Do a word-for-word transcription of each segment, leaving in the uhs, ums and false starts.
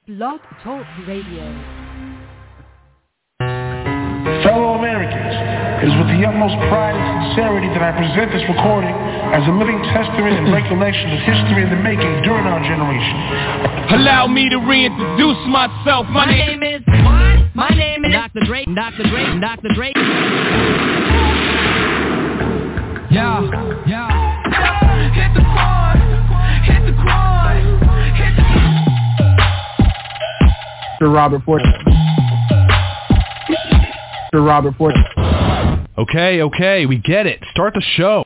Blog Talk Radio. Fellow Americans, it is with the utmost pride and sincerity that I present this recording as a living testament and recollection of history in the making during our generation. Allow me to reintroduce myself. My, My name, name is what? My name is Doctor Dre, Doctor Dre, Doctor Dre. Yeah, yeah. Hit the quad, hit the quad, hit the Mister Robert Ford. Mister Robert Ford. Okay, okay, we get it. Start the show.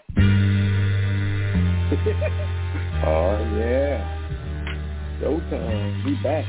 Oh, yeah. Showtime. We back.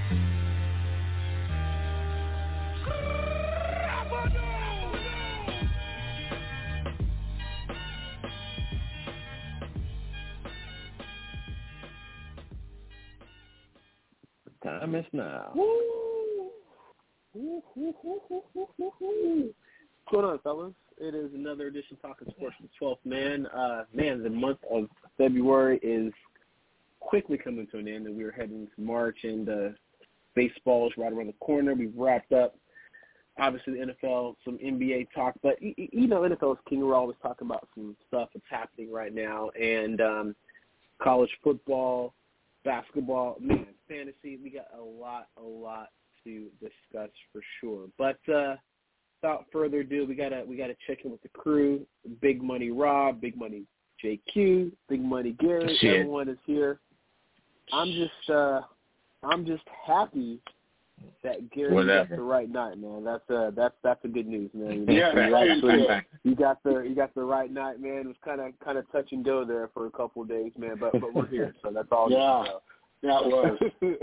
The time is now. Woo! Woo, woo, woo, woo, woo, woo, woo. What's going on, fellas? It is another edition of Talking Sports with the twelfth Man. Uh, man, the month of February is quickly coming to an end, and we are heading to March, and uh, baseball is right around the corner. We've wrapped up, obviously, the N F L, some N B A talk, but, you know, N F L is king. We're always talking about some stuff that's happening right now, and um, college football, basketball, man, fantasy. We got a lot, a lot to discuss for sure. But uh, without further ado, we gotta we gotta check in with the crew. Big Money Rob, Big Money J Q, Big Money Gary. Shit. Everyone is here. I'm just uh, I'm just happy that Gary Whatever. got the right night, man. That's uh that's that's a good news, man. You, Yeah, you, actually, yeah. you got the you got the right night, man. It was kind of kind of touch and go there for a couple of days, man. But but we're here, so that's all. Yeah. You know. Yeah, it was.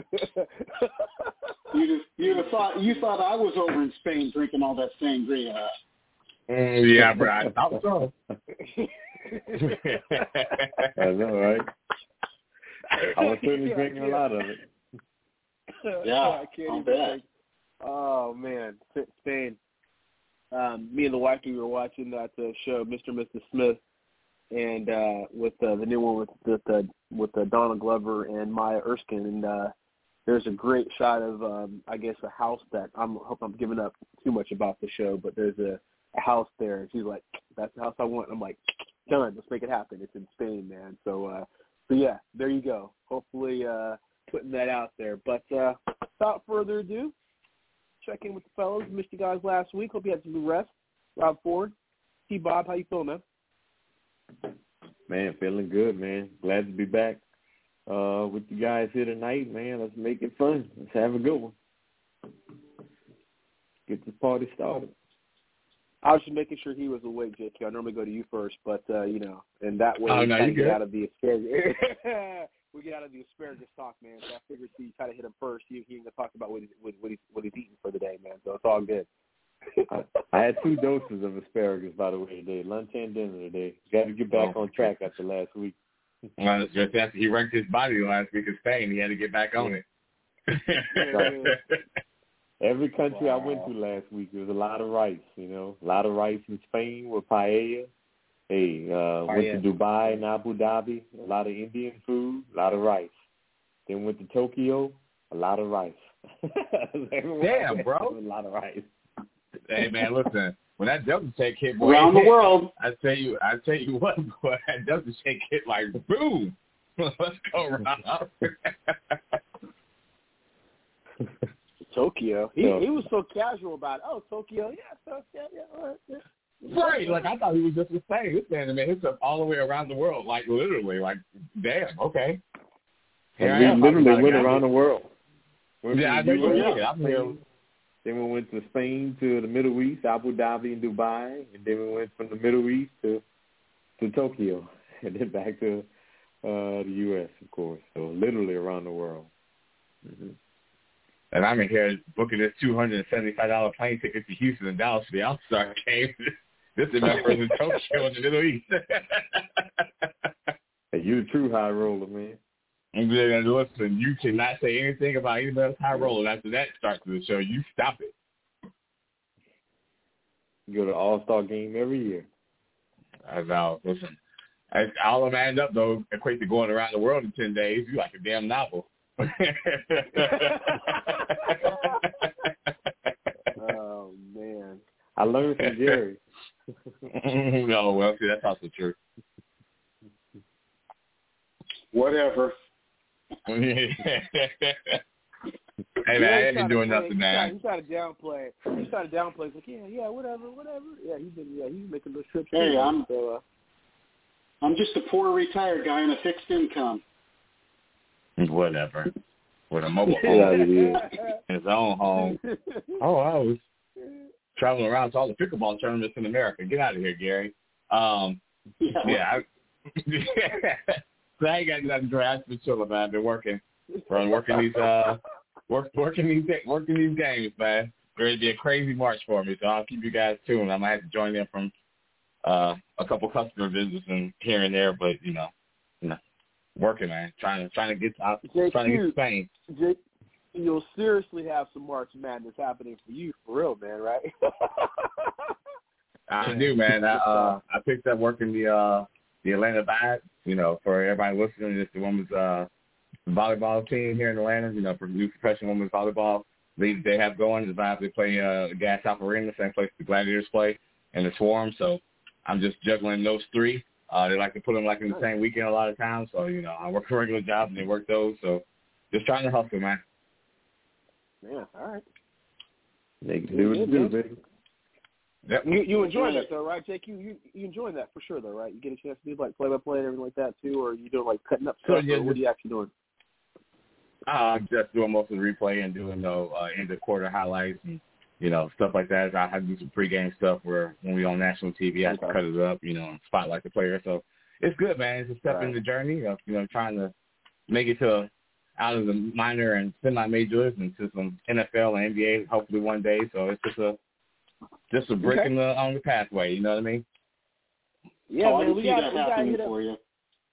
you just you thought you thought I was over in Spain drinking all that sangria. Mm, yeah, bro. I thought so. I know, right? I was certainly Yeah, drinking yeah. a lot of it. Yeah, I can't I'll even bet. think. Oh man, Spain. Um, me and the wife, we were watching that uh, show, Mister and Missus Smith, and uh, with uh, the new one with with, uh, with uh, Donald Glover and Maya Erskine, and uh, there's a great shot of um, I guess a house that I'm hope I'm giving up too much about the show, but there's a, a house there, and she's like, "That's the house I want." I'm like, "Done. Let's make it happen." It's in Spain, man. So, uh, so yeah, there you go. Hopefully, uh, putting that out there. But uh, without further ado, check in with the fellas. Missed you guys last week. Hope you had some good rest. Rob Ford, T. Bob, how you feeling, man? Man, feeling good, man. Glad to be back uh, with you guys here tonight, man. Let's make it fun. Let's have a good one. Get this party started. I was just making sure he was awake, J Q. I normally go to you first, but, uh, you know, and that way Oh, we no, kind you of get good. out of the asparagus. we get out of the asparagus talk, man. So I figured you try to hit him first. He, he ain't going to talk about what he's, what, what, he's, what he's eating for the day, man. So it's all good. I, I had two doses of asparagus, by the way, today. Lunch and dinner today. Got to get back Oh. on track after last week. Well, just after he wrecked his body last week in Spain, he had to get back on it. Every country Wow. I went to last week, there was a lot of rice, you know. A lot of rice in Spain with paella. Hey, uh, went Paella. to Dubai and Abu Dhabi, a lot of Indian food, a lot of rice. Then went to Tokyo, a lot of rice. Damn, bro. A lot of rice. Hey, man, listen. When that Delta shake hit, boy, Around the hit, world. I tell you, I tell you what, boy, that Delta shake hit like boom. Let's go, Rob. Tokyo. He Yeah. he was so casual about it. Oh, Tokyo. Yeah, so, yeah, yeah, all right, yeah. Right, like I thought he was just the same. This man, man, it's all the way around the world, like literally, like damn, okay. Here I And am, we talking literally about a went guy. around the world. Went Yeah, I from know you U S did. to I'm here. Spain. Then we went to Spain to the Middle East, Abu Dhabi and Dubai, and then we went from the Middle East to to Tokyo, and then back to uh, the U S, of course. So literally around the world. Mm-hmm. And I'm in here booking this two hundred and seventy-five dollar plane ticket to Houston and Dallas for the All-Star game. This is my first in Tokyo in the Middle East. Hey, you the true high roller, man. And then listen, you cannot say anything about anybody else high roller after that starts of the show. You stop it. You go to All-Star game every year. I know. Listen, I, all of them added up, though, equate to going around the world in ten days. You like a damn novel. Learn from Jerry. No, well, see, that's also true. Whatever. Hey, man, Yeah, I he's ain't been trying doing to play- nothing, he's man. trying- He's trying to downplay. He's trying to downplay. He's like, yeah, yeah, whatever, whatever. Yeah, he's been, yeah, he's making those trips. Hey, too, I'm- So, uh, I'm just a poor retired guy on a fixed income. Whatever. With a mobile Get out home of here. in his own home. Oh, I was traveling around to all the pickleball tournaments in America. Get out of here, Gary. Um, Yeah. yeah. I, so I ain't got nothing to ask for chilling, man. I've been working, bro, working these, uh, work, working these, working these games, man. There'll be a crazy March for me, so I'll keep you guys tuned. I might have to join in from uh, a couple customer visits and here and there, but you know, you know, working, man, trying to trying to get out, J Q, trying to get to Spain. J- you'll seriously have some March Madness happening for you, for real, man, right? I do, man. I uh, I picked up working the uh, the Atlanta Vibe. You know, for everybody listening, it's the women's uh, volleyball team here in Atlanta. You know, for new professional women's volleyball league they have going. The Vibe, they play uh, Gas South Arena, the same place the Gladiators play, and the Swarm. So I'm just juggling those three. Uh, they like to put them like in the same weekend a lot of times. So you know, I work a regular job and they work those. So just trying to hustle, man. Yeah, all right. They can do what you do, baby. Yep. You you enjoy that though, right, J Q? You you enjoy that for sure, though, right? You get a chance to do like play by play and everything like that too, or are you doing like cutting up So, stuff? yeah, or what are you actually doing? Uh, I'm just doing most of the replay and doing the uh, end of quarter highlights and you know stuff like that. I have to do some pregame stuff where when we on national T V, I have to cut it up, you know, and spotlight the player. So it's good, man. It's a step Right. in the journey of you know trying to make it to out of the minor and semi-majors and to some N F L and N B A hopefully one day. So it's just a just a brick Okay. in the on the pathway. You know what I mean? Yeah, oh, I man, can we see got that we got happening hit up. for you.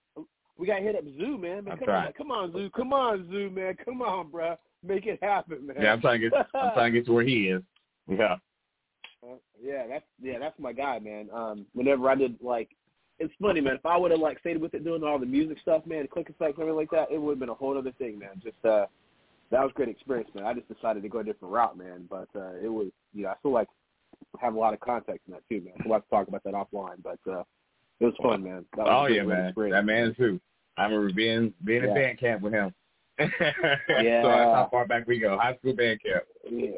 We got hit up Zoo, man. man I'm come trying. on, come on, Zoo, come on, Zoo, man, come on, bro, make it happen, man. Yeah, I'm trying to get I'm trying to get to where he is. Yeah. Uh, yeah, that's yeah, that's my guy, man. Um, whenever I did like, it's funny, man. If I would have like stayed with it, doing all the music stuff, man, the click effects, everything like that, it would have been a whole other thing, man. Just uh, that was a great experience, man. I just decided to go a different route, man. But uh, it was, you know, I feel like I have a lot of context in that too, man. We'll have to talk about that offline, but uh, it was fun, man. That was Oh a great, yeah, great man. experience. That man is who. I remember being being Yeah. in band camp with him. Yeah. So that's how far back we go. High school band camp. Yeah.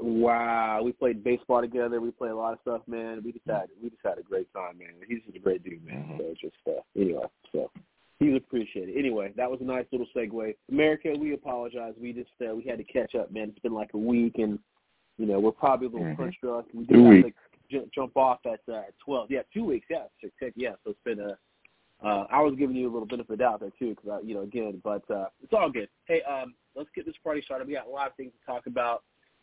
Wow, we played baseball together. We played a lot of stuff, man. We just had we just had a great time, man. He's just a great dude, man. Mm-hmm. So just uh, anyway, so he's appreciated. Anyway, that was a nice little segue. America, we apologize. We just uh, we had to catch up, man. It's been like a week, and you know we're probably a little Mm-hmm. punch drunk. We Two do have weeks. to j- jump off at uh, twelve. Yeah, two weeks. Yeah, six, six, yeah. So it's been a. Uh, I was giving you a little bit of the doubt there too, because you know again, but uh, it's all good. Hey, um, let's get this party started. We got a lot of things to talk about.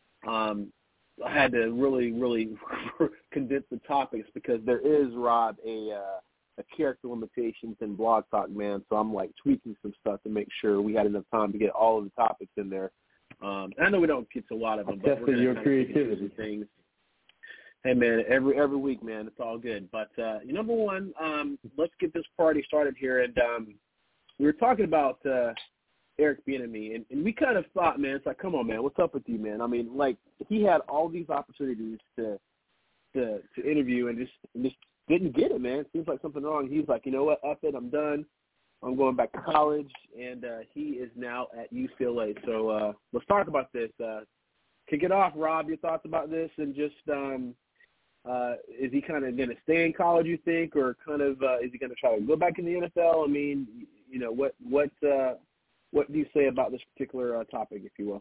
Um, I had to really, really condense the topics because there is, Rob, a uh, a character limitations in Blog Talk, man. So I'm like tweaking some stuff to make sure we had enough time to get all of the topics in there. Um, and I know we don't get to a lot of them, but we're Testing gonna your kind of pick and choose creativity. some things. Hey man, every every week, man, it's all good. But uh, number one, um, let's get this party started here. And um, we were talking about uh, Eric Bieniemy, and, and we kind of thought, man, it's like, come on, man, what's up with you, man? I mean, like he had all these opportunities to to to interview and just just didn't get it, man. Seems like something wrong. He's like, you know what, F it, I'm done. I'm going back to college, and uh, he is now at U C L A. So uh, let's talk about this. Uh, kick it off, Rob. Your thoughts about this, and just. Um, Uh, is he kind of going to stay in college, you think, or kind of uh, is he going to try to go back in the N F L? I mean, you know, what what uh, what do you say about this particular uh, topic, if you will?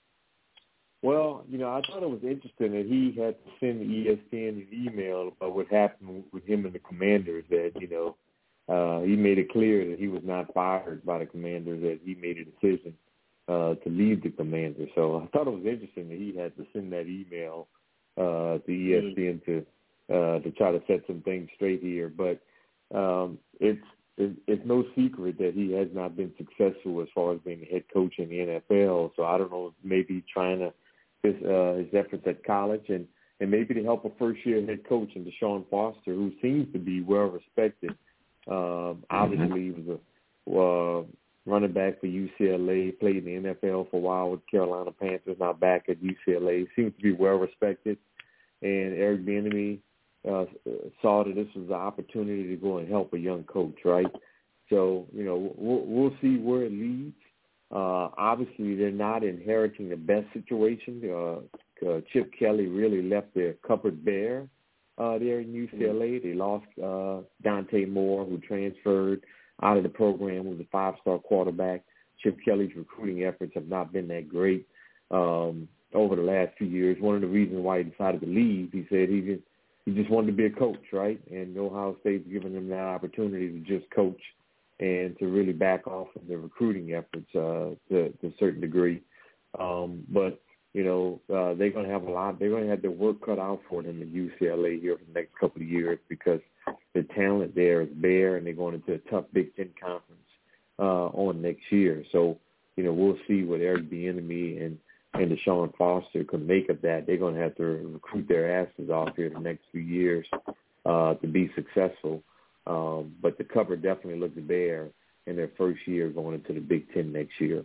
Well, you know, I thought it was interesting that he had to send E S P N an email about what happened with him and the Commanders, that, you know, uh, he made it clear that he was not fired by the Commanders, that he made a decision uh, to leave the Commanders. So I thought it was interesting that he had to send that email uh, to E S P N to uh, to try to set some things straight here. But um, it's, it's it's no secret that he has not been successful as far as being a head coach in the N F L. So I don't know, maybe trying to his uh, his efforts at college and, and maybe to help a first year head coach in Deshaun Foster, who seems to be well respected. Um, obviously, he was a uh, running back for U C L A, played in the N F L for a while with Carolina Panthers, now back at U C L A. Seems to be well respected. and Eric Bieniemy uh, saw that this was an opportunity to go and help a young coach, right? So, you know, we'll, we'll see where it leads. Uh, obviously, they're not inheriting the best situation. Uh, uh, Chip Kelly really left their cupboard bare uh, there in U C L A. They lost uh, Dante Moore, who transferred out of the program, was a five-star quarterback. Chip Kelly's recruiting efforts have not been that great um, over the last few years. One of the reasons why he decided to leave, he said he just, he just wanted to be a coach, right? And Ohio State's given him that opportunity to just coach and to really back off of their recruiting efforts uh, to, to a certain degree. Um, but, you know, uh, they're going to have a lot. They're going to have their work cut out for them at U C L A here for the next couple of years because the talent there is bare, and they're going into a tough Big Ten conference uh, on next year. So, you know, we'll see what Eric Bieniemy and, and Deshaun Foster can make of that. They're going to have to recruit their asses off here the next few years uh, to be successful. Um, but the cover definitely looks bare in their first year going into the Big Ten next year.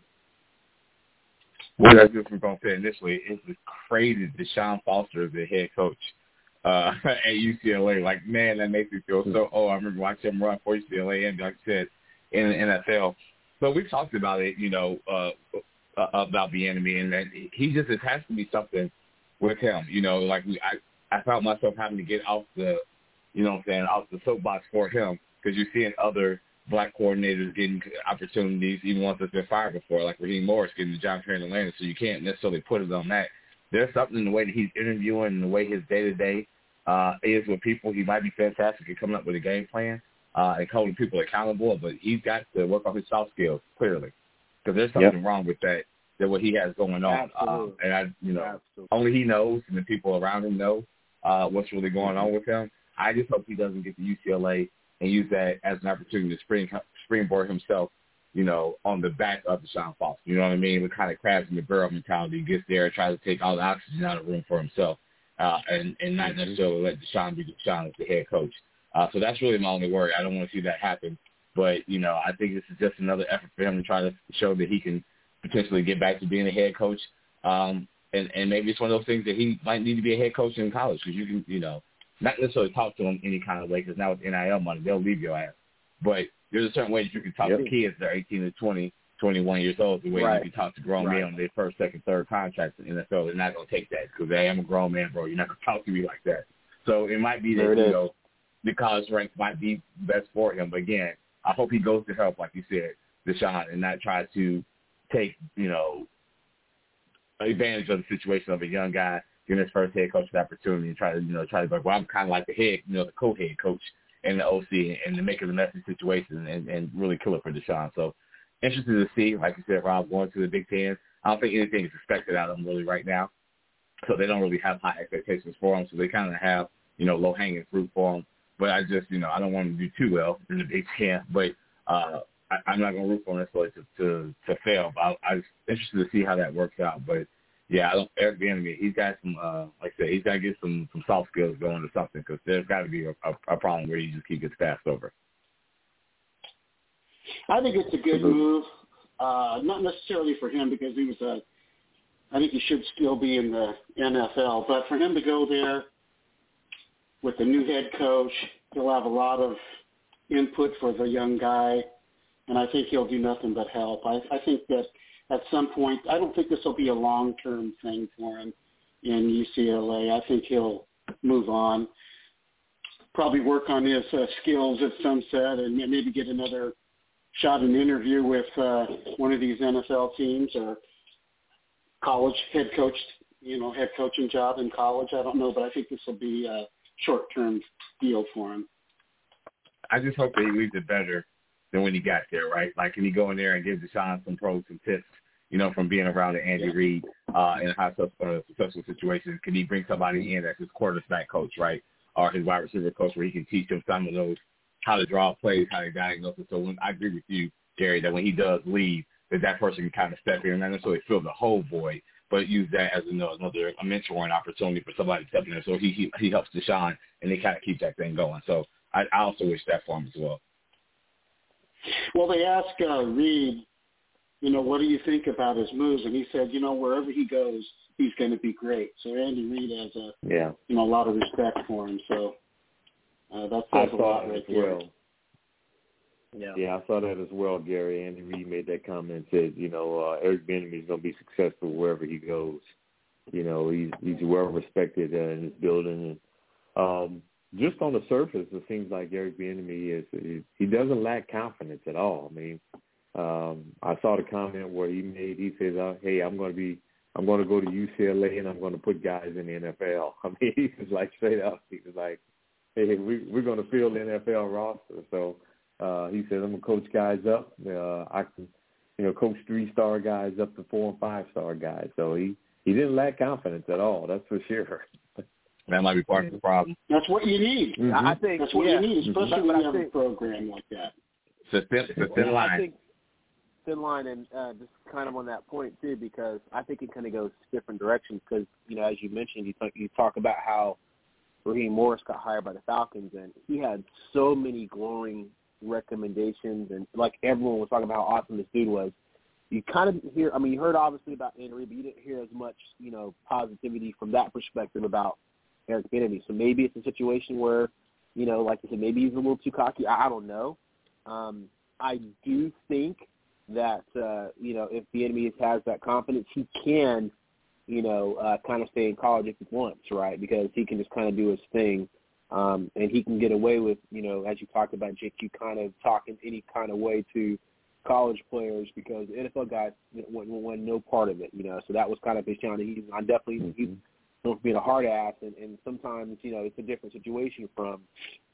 Well, that's just what we're going to say initially. It's crazy that Deshaun Foster is the head coach uh, at U C L A. Like, man, that makes me feel so old. I remember watching him run for U C L A and, like I said, in the N F L. So we've talked about it, you know, uh, about the enemy, and that he just, it has to be something with him. You know, like we, I, I felt myself having to get off the, you know what I'm saying, off the soapbox for him, because you're seeing other black coordinators getting opportunities, even ones that's been fired before, like Raheem Morris getting the job here in Atlanta, so you can't necessarily put it on that. There's something in the way that he's interviewing and the way his day-to-day uh, is with people. He might be fantastic at coming up with a game plan uh, and holding people accountable, but he's got to work on his soft skills, clearly, because there's something yep. wrong with that, that what he has going on. Uh, and, I, you know, Absolutely. Only he knows and the people around him know uh, what's really going on with him. I just hope he doesn't get to U C L A and use that as an opportunity to spring, springboard himself, you know, on the back of Deshaun Foster. You know what I mean? With kind of crabs in the barrel mentality. He gets there and tries to take all the oxygen out of the room for himself uh, and, and not necessarily let Deshaun be Deshaun as the head coach. Uh, so that's really my only worry. I don't want to see that happen. But, you know, I think this is just another effort for him to try to show that he can potentially get back to being a head coach. Um, and, and maybe it's one of those things that he might need to be a head coach in college because you can, you know, not necessarily talk to them any kind of way because now with N I L money, they'll leave your ass. But there's a certain way that you can talk yep. to kids that are eighteen to twenty, twenty-one years old, the way right. you can talk to grown right. men on their first, second, third contracts in the N F L. They're not going to take that because, hey, I'm a grown man, bro. You're not going to talk to me like that. So it might be that, you is. know, the college ranks might be best for him. But, again, I hope he goes to help, like you said, Deshaun, and not try to take, you know, advantage of the situation of a young guy getting his first head coach opportunity and try to, you know, try to go, well, I'm kind of like the head, you know, the co-head coach and the O C and to make it a messy situation and, and really kill it for Deshaun. So interested to see, like you said, Rob, going to the Big Ten. I don't think anything is expected out of them really right now. So they don't really have high expectations for them. So they kind of have, you know, low-hanging fruit for them. But I just, you know, I don't want them to do too well in the Big Ten. But uh, I, I'm not going to root for them necessarily to, to, to fail. But I, I was interested to see how that works out. But yeah, I don't, Eric Bieniemy, he's got some, uh, like I said, he's got to get some, some soft skills going or something because there's got to be a, a, a problem where he just keep gets passed over. I think it's a good move, uh, not necessarily for him because he was a, I think he should still be in the N F L, but for him to go there with the new head coach, he'll have a lot of input for the young guy, and I think he'll do nothing but help. I, I think that at some point, I don't think this will be a long-term thing for him in U C L A. I think he'll move on, probably work on his uh, skills at Sunset, and maybe get another shot an interview with uh, one of these N F L teams or college head coach, you know, head coaching job in college. I don't know, but I think this will be a short-term deal for him. I just hope that he leaves it better than when he got there, right? Like, can he go in there and give Deshaun some pros and tips, you know, from being around the Andy Reid uh, in a high uh, successful situation? Can he bring somebody in that's his quarterback coach, right, or his wide receiver coach where he can teach him some of those, how to draw plays, how to diagnose it? So when, I agree with you, Gary, that when he does leave, that that person can kind of step in and not necessarily fill the whole void, but use that as, you know, another a mentoring opportunity for somebody to step in there. So he, he, he helps Deshaun, and they kind of keep that thing going. So I, I also wish that for him as well. Well, they asked uh, Reed you know, what do you think about his moves? And he said, you know, wherever he goes, he's going to be great. So Andy Reid has a, yeah. you know, a lot of respect for him. So uh, that says I a saw lot that right as there. well. Yeah. Yeah, I saw that as well, Gary. Andy Reid made that comment, said, you know, uh, Eric Bieniemy is going to be successful wherever he goes. You know, he's he's well respected uh, in his building. And um, just on the surface, it seems like Eric Bieniemy is, is he doesn't lack confidence at all. I mean, um, I saw the comment where he made, he says, uh, hey, I'm going to be, I'm going to go to U C L A and I'm going to put guys in the N F L. I mean, he was like straight up. He was like, hey, we, we're going to fill the N F L roster. So uh, he said, I'm going to coach guys up. Uh, I can, you know, coach three-star guys up to four- and five-star guys. So he, he didn't lack confidence at all. That's for sure. That might be part of the problem. That's what you need. Mm-hmm. I think That's what yeah. you need, especially But- when but you I have think- a program like that. It's a thin, it's a thin Yeah, line. I think thin line, and uh, just kind of on that point too, because I think it kind of goes different directions. Because you know, as you mentioned, you talk, you talk about how Raheem Morris got hired by the Falcons, and he had so many glowing recommendations, and like everyone was talking about how awesome this dude was. You kind of hear, I mean, you heard obviously about Andy Reid, but you didn't hear as much, you know, positivity from that perspective about Eric Bieniemy. So maybe it's a situation where, you know, like you said, maybe he's a little too cocky. I, I don't know. Um, I do think that, uh, you know, if Bieniemy has that confidence, he can, you know, uh, kind of stay in college if he wants, right? Because he can just kind of do his thing. Um, and he can get away with, you know, as you talked about, J Q, kind of talking any kind of way to college players because the N F L guys want, want no part of it, you know. So that was kind of his challenge. He's I definitely mm-hmm. he's known for being a hard ass, and, and sometimes you know it's a different situation from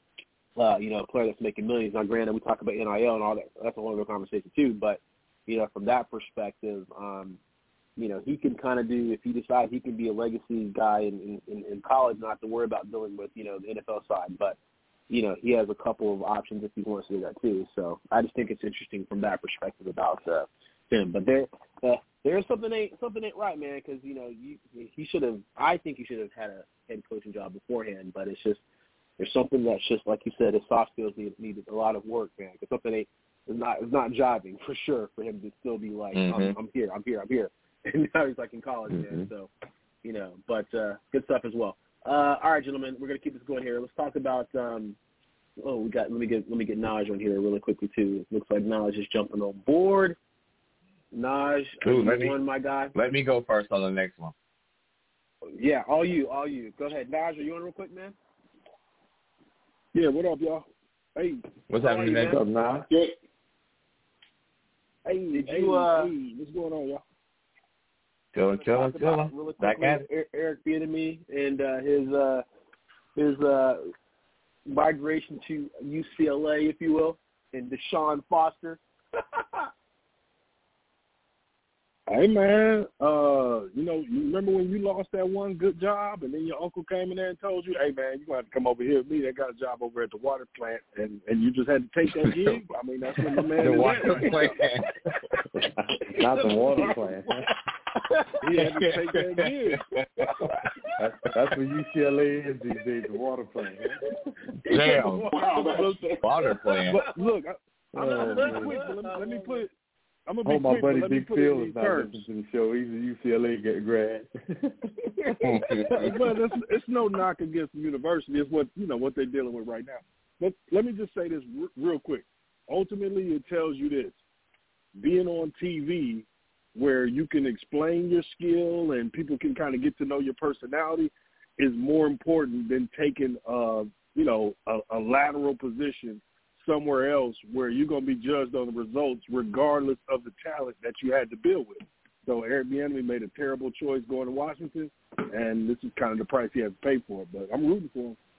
uh, you know a player that's making millions. Now, granted, we talk about N I L and all that. That's a whole other conversation too. But you know, from that perspective, um, you know, he can kind of do if he decides he can be a legacy guy in, in, in college, not have to worry about dealing with you know the N F L side, but. You know, he has a couple of options if he wants to do that too. So I just think it's interesting from that perspective about uh, him. But there, uh, there's something ain't something ain't right, man. Because you know, you, he should have. I think he should have had a head coaching job beforehand. But it's just there's something that's just like you said, his soft skills need needed a lot of work, man. Because something ain't is not is not jiving for sure for him to still be like, mm-hmm. I'm, I'm here, I'm here, I'm here. And now he's like in college, mm-hmm. man. So you know, but uh, good stuff as well. Uh, all right, gentlemen, we're gonna keep this going here. Let's talk about. Um, oh, we got. Let me get. Let me get Naj on here really quickly too. It looks like Naj is jumping on board. Naj, Ooh, let me, one, my guy. Let me go first on the next one. Yeah, all you, all you. Go ahead, Naj. Are you on real quick, man? Yeah. What up, y'all? Hey, what's happening, man? What's up, Naj? Yeah. Hey, Did hey, you? Uh, hey, what's going on, y'all? Chilling, chilling, chilling. Really Back quickly, at it. Eric Bieniemy and uh, his uh, his uh, migration to U C L A, if you will, and Deshaun Foster. Hey, man, uh, you know, you remember when you lost that one good job and then your uncle came in there and told you, hey, man, you're going to have to come over here with me. They got a job over at the water plant, and, and you just had to take that gig? I mean, that's what my man The is water at right plant. Not the water plant. He had to take that gig. That's, that's what U C L A is these days, the water plant. Damn. Wow. Water plant. But look, I, I'm Oh, going to man. quick, but let me, let me put – I'm gonna Oh, be my quick, buddy but let me Big put it Phil in is these not terms. listening to the show. He's a U C L A grad. But it's, it's no knock against the university. It's what you know what they're dealing with right now. But let me just say this r- real quick. Ultimately, it tells you this: being on T V, where you can explain your skill and people can kind of get to know your personality, is more important than taking, uh, you know, a, a lateral position somewhere else where you're going to be judged on the results regardless of the talent that you had to build with. So Eric Bieniemy made a terrible choice going to Washington, and this is kind of the price he had to pay for it. But I'm rooting for him.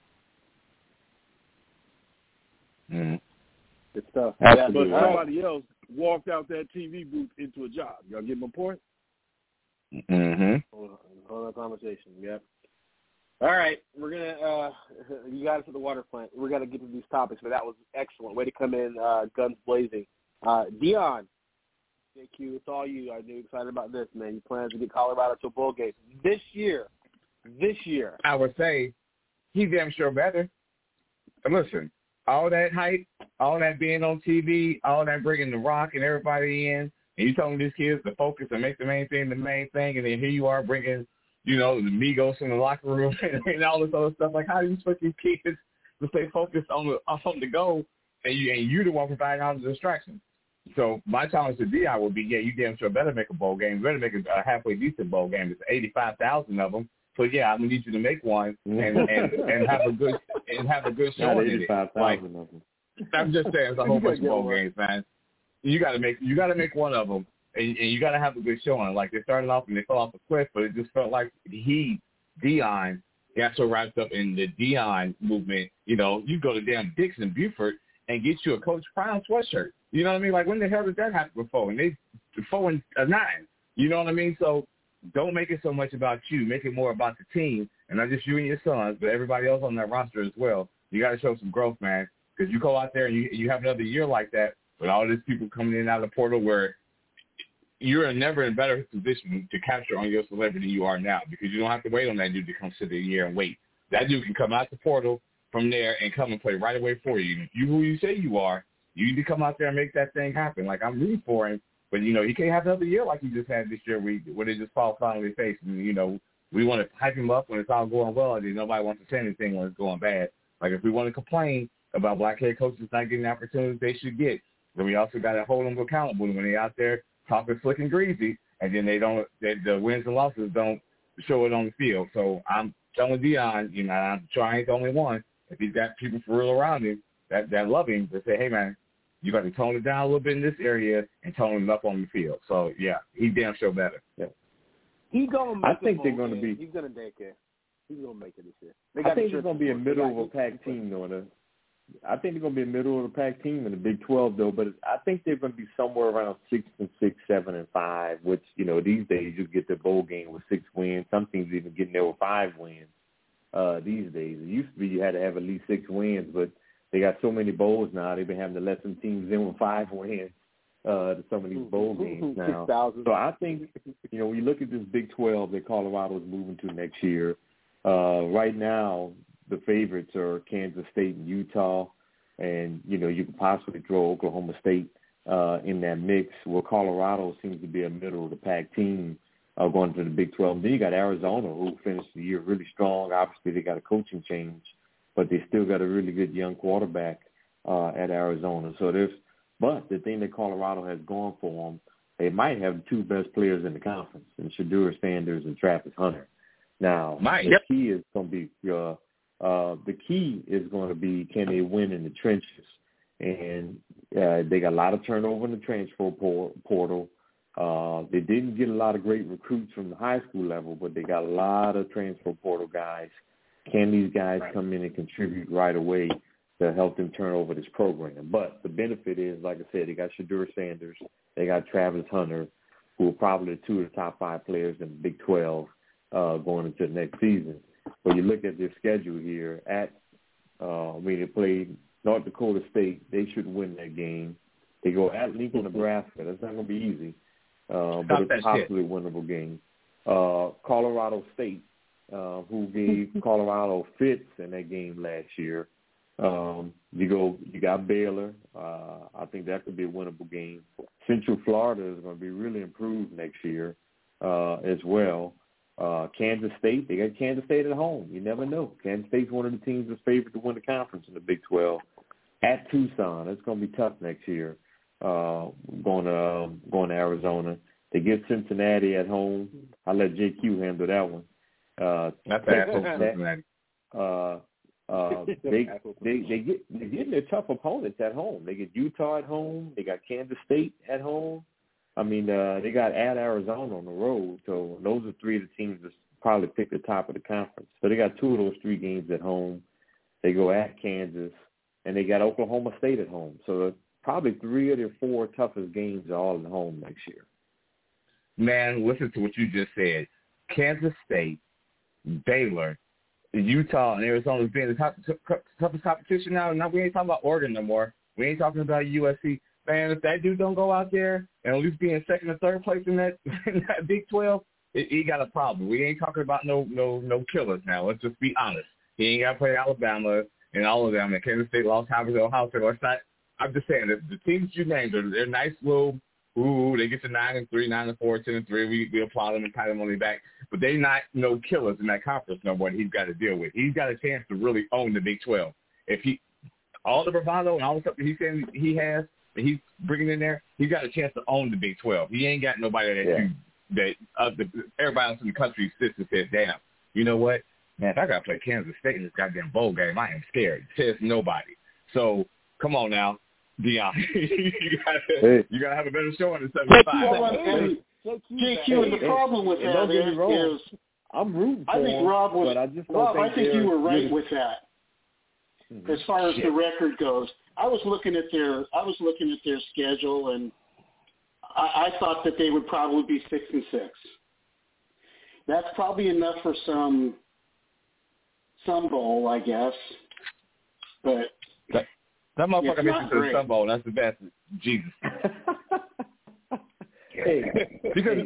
Mm. Good stuff. Yeah, but somebody else walked out that T V booth into a job. Y'all get my point? Mm-hmm. Hold on, hold on, conversation. Yep. All right, we're gonna. Uh, you got us at the water plant. We're gonna get to these topics, but that was excellent. Way to come in, uh, guns blazing. Uh, Dion, J Q, it's all you. I'm excited about this, man. You plan to get Colorado to a bowl game this year. This year, I would say he's damn sure better. And listen, all that hype, all that being on T V, all that bringing The Rock and everybody in, and you telling these kids to focus and make the main thing the main thing, and then here you are bringing, you know, the Migos in the locker room and, and all this other stuff. Like, how do you expect these kids to stay focused on the on the goal, and you and you the one providing all the distractions? So my challenge to Dion would be, yeah, you damn sure better make a bowl game. You better make a, a halfway decent bowl game. It's eighty-five thousand of them. So yeah, I'm gonna need you to make one and and, and have a good and have a good showing in it. Like, of them. I'm just saying, it's a whole bunch of bowl games, man. You got to make you got to make one of them, and, and you got to have a good showing. Like, they started off and they fell off the cliff, but it just felt like he, Dion, got so wrapped up in the Dion movement. You know, you go to damn Dixon Buford and get you a Coach Brown sweatshirt. You know what I mean? Like, when the hell did that happen before? And they four and a nine. You know what I mean? So don't make it so much about you. Make it more about the team, and not just you and your sons, but everybody else on that roster as well. You got to show some growth, man, because you go out there and you you have another year like that with all these people coming in and out of the portal, where you're never in a better position to capture on your celebrity than you are now, because you don't have to wait on that dude to come sit there a year and wait. That dude can come out the portal from there and come and play right away for you. You who you say you are, you need to come out there and make that thing happen. Like, I'm rooting for him, but, you know, he can't have another year like he just had this year where, he, where they just fall flat on their face. And, you know, we want to hype him up when it's all going well, and then nobody wants to say anything when it's going bad. Like, if we want to complain about black head coaches not getting the opportunities they should get, then we also got to hold them accountable when they're out there talking slick and greasy, and then they don't, they, the wins and losses don't show it on the field. So I'm telling Dion, you know, I'm sure I ain't the only one. If he's got people for real around him that, that love him, to say, hey, man, you got to tone it down a little bit in this area and tone it up on the field. So, yeah, he damn sure better. Yeah. He gonna make I think they're going to be. He's going to make it. He's going to make it this year. I think they're going to be a middle of a pack team, though. The, I think they're going to be a middle of the pack team in the Big twelve, though. But I think they're going to be somewhere around six and six, seven and five. Which, you know, these days you get the bowl game with six wins. Some teams even getting there with five wins. Uh, these days, it used to be you had to have at least six wins, but they got so many bowls now. They've been having to let some teams in with five wins uh, to some of these bowl games now. So I think, you know, when you look at this Big twelve that Colorado's moving to next year, uh, right now the favorites are Kansas State and Utah, and, you know, you could possibly throw Oklahoma State uh, in that mix, where Colorado seems to be a middle-of-the-pack team uh, going to the Big twelve. And then you got Arizona, who finished the year really strong. Obviously, they got a coaching change, but they still got a really good young quarterback uh, at Arizona. So there's, but the thing that Colorado has going for them, they might have the two best players in the conference, in Shedeur Sanders and Travis Hunter. Now, might, the yep. key is going to be uh, uh, the key is going to be, can they win in the trenches? And uh, they got a lot of turnover in the transfer portal. Uh, they didn't get a lot of great recruits from the high school level, but they got a lot of transfer portal guys. Can these guys right. come in and contribute right away to help them turn over this program? But the benefit is, like I said, they got Shedeur Sanders, they got Travis Hunter, who are probably two of the top five players in the Big twelve uh, going into the next season. When you look at their schedule here, at uh, I mean, they played North Dakota State. They should win that game. They go at Lincoln, Nebraska. That's not going to be easy, uh, but it's a possibly shit. winnable game. Uh, Colorado State, uh, who gave Colorado fits in that game last year. Um, you go, you got Baylor. Uh, I think that could be a winnable game. Central Florida is going to be really improved next year uh, as well. Uh, Kansas State, they got Kansas State at home. You never know. Kansas State's one of the teams that's favored to win the conference in the Big twelve. At Tucson, it's going to be tough next year. Uh, going to um, going to Arizona, they get Cincinnati at home. I let J Q handle that one. Uh, That's Cincinnati. Uh, uh, they they they get they getting their tough opponents at home. They get Utah at home. They got Kansas State at home. I mean, uh, they got at Arizona on the road. So those are three of the teams that probably pick the top of the conference. So they got two of those three games at home. They go at Kansas, and they got Oklahoma State at home. So probably three of their four toughest games are all at home next year. Man, listen to what you just said. Kansas State, Baylor, Utah, and Arizona being the top, t- toughest competition now. Now we ain't talking about Oregon no more. We ain't talking about U S C. Man, if that dude don't go out there and at least be in second or third place in that, in that Big twelve, it, he got a problem. We ain't talking about no no no killers now. Let's just be honest. He ain't got to play Alabama and all of them. And Kansas State lost Haverhill, Ohio State. It's not, I'm just saying, the, the teams you named, are they're nice little ooh, they get to nine and three, nine and four, ten and three. We we applaud them and pat them on the back, but they not no killers in that conference no more. He's got to deal with. He's got a chance to really own the Big twelve. If he all the bravado and all the stuff that he's saying he has, that he's bringing in there, he's got a chance to own the Big twelve. He ain't got nobody that yeah. you, that uh, the, everybody else in the country sits and says, damn, you know what? Man, if I got to play Kansas State in this goddamn bowl game, I am scared. Says nobody. So come on now, Deion. you gotta hey. you gotta have a better showing than seventy-five. J Q, and the problem with that don't get me wrong. is, I'm rooting for I think Rob was. but I just don't Rob, think I think you were right really... with that. As far as Shit. the record goes, I was looking at their I was looking at their schedule, and I, I thought that they would probably be six and six. That's probably enough for some some bowl, I guess. But that, that motherfucker makes it to the Sun Bowl. That's the best. Jesus. hey, because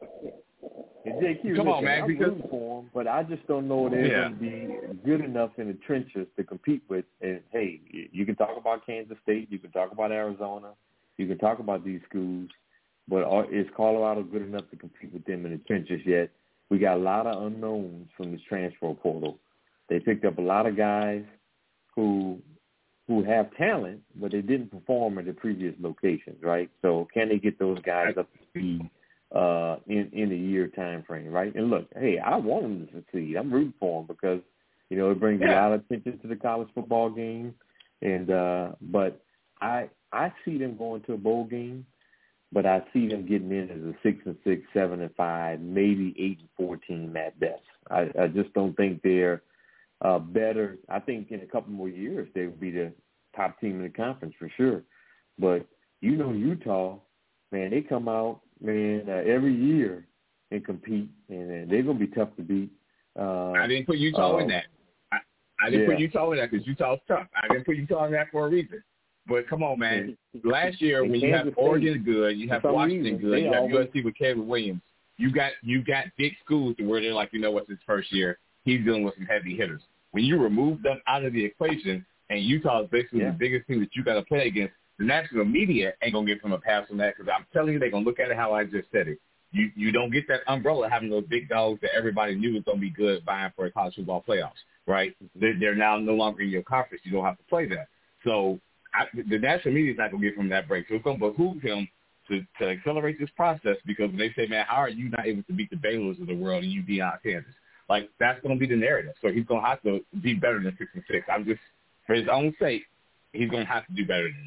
hey, J Q, come listen, on, man. I'm because rooting for them, but I just don't know they're yeah. going to be good enough in the trenches to compete with. And hey, you can talk about Kansas State, you can talk about Arizona, you can talk about these schools, but are, is Colorado good enough to compete with them in the trenches yet? We got a lot of unknowns from this transfer portal. They picked up a lot of guys who who have talent, but they didn't perform at the previous locations, right? So can they get those guys up to speed uh, in in a year time frame, right? And look, hey, I want them to succeed. I'm rooting for them because you know it brings yeah. a lot of attention to the college football game, and uh, but I I see them going to a bowl game. But I see them getting in as a six and six, seven and five, maybe eight and four team at best. I, I just don't think they're uh, better. I think in a couple more years they will be the top team in the conference for sure. But you know, Utah, man, they come out, man, uh, every year and compete, and uh, they're gonna be tough to beat. Uh, I didn't put Utah uh, in that. I, I didn't yeah. put Utah in that because Utah's tough. I didn't put Utah in that for a reason. But come on, man. Last year, when you have Oregon good, you have Washington good, you have U S C with Kevin Williams, you got you got big schools where they're like, you know what's his first year. He's dealing with some heavy hitters. When you remove them out of the equation, and Utah is basically yeah. the biggest team that you got to play against, the national media ain't gonna give him a pass on that because I'm telling you, they're gonna look at it how I just said it. You you don't get that umbrella having those big dogs that everybody knew was gonna be good vying for a college football playoffs, right? They're, they're now no longer in your conference. You don't have to play that. So. I, the national media is not going to give him that break. So it's going to behoove him to, to accelerate this process because when they say, man, how are you not able to beat the Baylors of the world and you Deion Sanders? Like, that's going to be the narrative. So he's going to have to be better than six and six. I'm just, for his own sake, he's going to have to do better than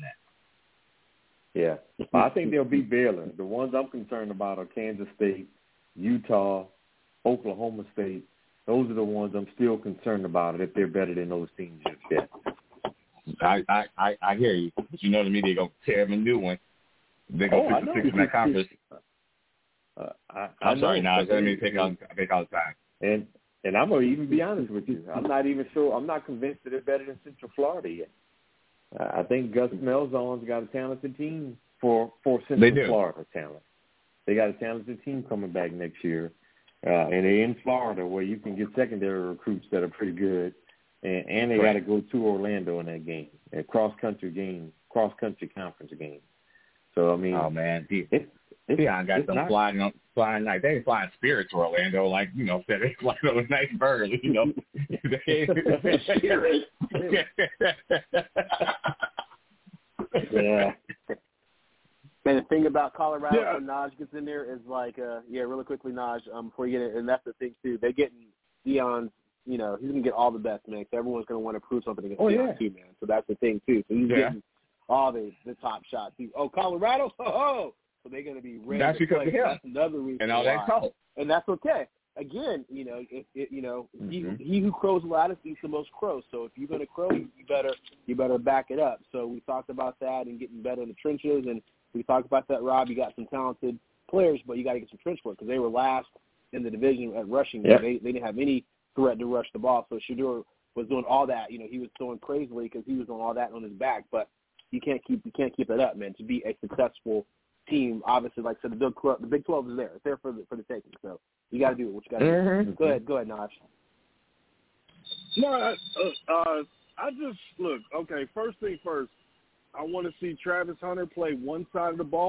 that. Yeah. I think they'll beat Baylor. The ones I'm concerned about are Kansas State, Utah, Oklahoma State. Those are the ones I'm still concerned about if they're better than those teams just yet. I, I, I, I hear you. But you know the media going to tear him a new one. They're going to oh, fix the six in that conference. Uh, I, I'm I sorry, know, Naj. I didn't take all, take all the time. And and I'm going to even be honest with you. I'm not even sure. I'm not convinced that they're better than Central Florida yet. Uh, I think Gus Malzahn's got a talented team for, for Central Florida talent. They got a talented team coming back next year. Uh, and they're in Florida where you can get secondary recruits that are pretty good. And, and they got to go to Orlando in that game, a cross-country game, cross-country conference game. So, I mean. Oh, man. It, it, it's, Deion got it's them not, flying, on, flying like they ain't flying Spirit to Orlando, like, you know, they flying on a nice bird, you know. Spirit. yeah. And the thing about Colorado Yeah. when Naj gets in there is like, uh, yeah, really quickly, Naj, um, before you get it, and that's the thing, too. They're getting Deion's. You know, he's going to get all the best, man, because everyone's going to want to prove something against oh, Deion, yeah. too, man. So that's the thing, too. So he's yeah. getting all the, the top shots. Too. Oh, Colorado? Oh, so they're going to be ready That's to because play. of him. That's another reason and all why. that talk. And that's okay. Again, you know, it, it, you know, mm-hmm. he, he who crows loudest eats the most crows. So if you're going to crow, you better you better back it up. So we talked about that and getting better in the trenches, and we talked about that, Rob. You got some talented players, but you got to get some trench work because they were last in the division at rushing. Yep. They they didn't have any threat to rush the ball. So Shedeur was doing all that. You know, he was throwing crazily because he was doing all that on his back. But you can't keep you can't keep it up, man. To be a successful team, obviously, like I said, the Big twelve, the Big twelve is there. It's there for the for the taking. So you got to do what you got to mm-hmm. do. Go ahead, go ahead, Naj. No, I, uh, uh, I just look. Okay, first thing first. I want to see Travis Hunter play one side of the ball,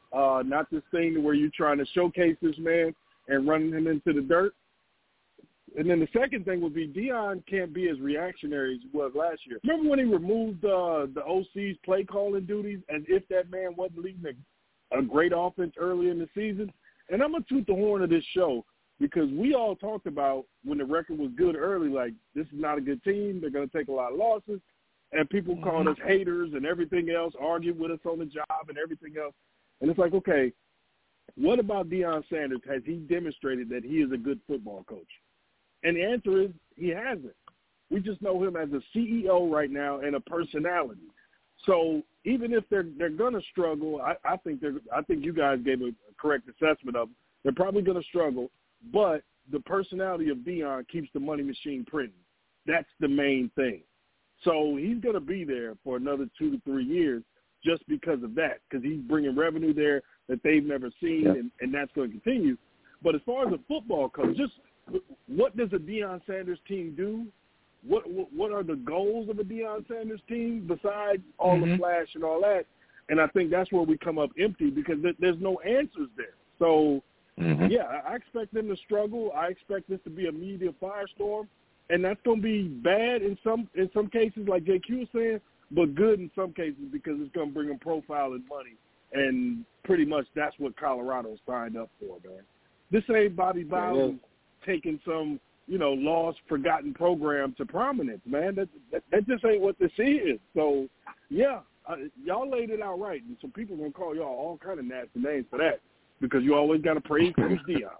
uh, not this thing where you're trying to showcase this man and running him into the dirt. And then the second thing would be Deion can't be as reactionary as he was last year. Remember when he removed uh, the O C's play calling duties as if that man wasn't leading a, a great offense early in the season? And I'm going to toot the horn of this show because we all talked about when the record was good early, like this is not a good team. They're going to take a lot of losses. And people mm-hmm. called us haters and everything else, argued with us on the job and everything else. And it's like, okay, what about Deion Sanders? Has he demonstrated that he is a good football coach? And the answer is he hasn't. We just know him as a C E O right now and a personality. So even if they're they're gonna struggle, I, I think they're I think you guys gave a correct assessment of them. They're probably gonna struggle, but the personality of Deion keeps the money machine printing. That's the main thing. So he's gonna be there for another two to three years just because of that, because he's bringing revenue there that they've never seen, yeah. and, and that's going to continue. But as far as a football coach, just what does a Deion Sanders team do? What what, what are the goals of a Deion Sanders team besides all mm-hmm. the flash and all that? And I think that's where we come up empty because th- there's no answers there. So, mm-hmm. yeah, I expect them to struggle. I expect this to be a media firestorm, and that's going to be bad in some in some cases, like J Q was saying, but good in some cases because it's going to bring them profile and money. And pretty much that's what Colorado signed up for, man. This ain't Bobby Bowden taking some, you know, lost, forgotten program to prominence, man. That, that that just ain't what this is. So, yeah, uh, y'all laid it out right. And so people are going to call y'all all kind of nasty names for that because you always got to praise Coach Deion.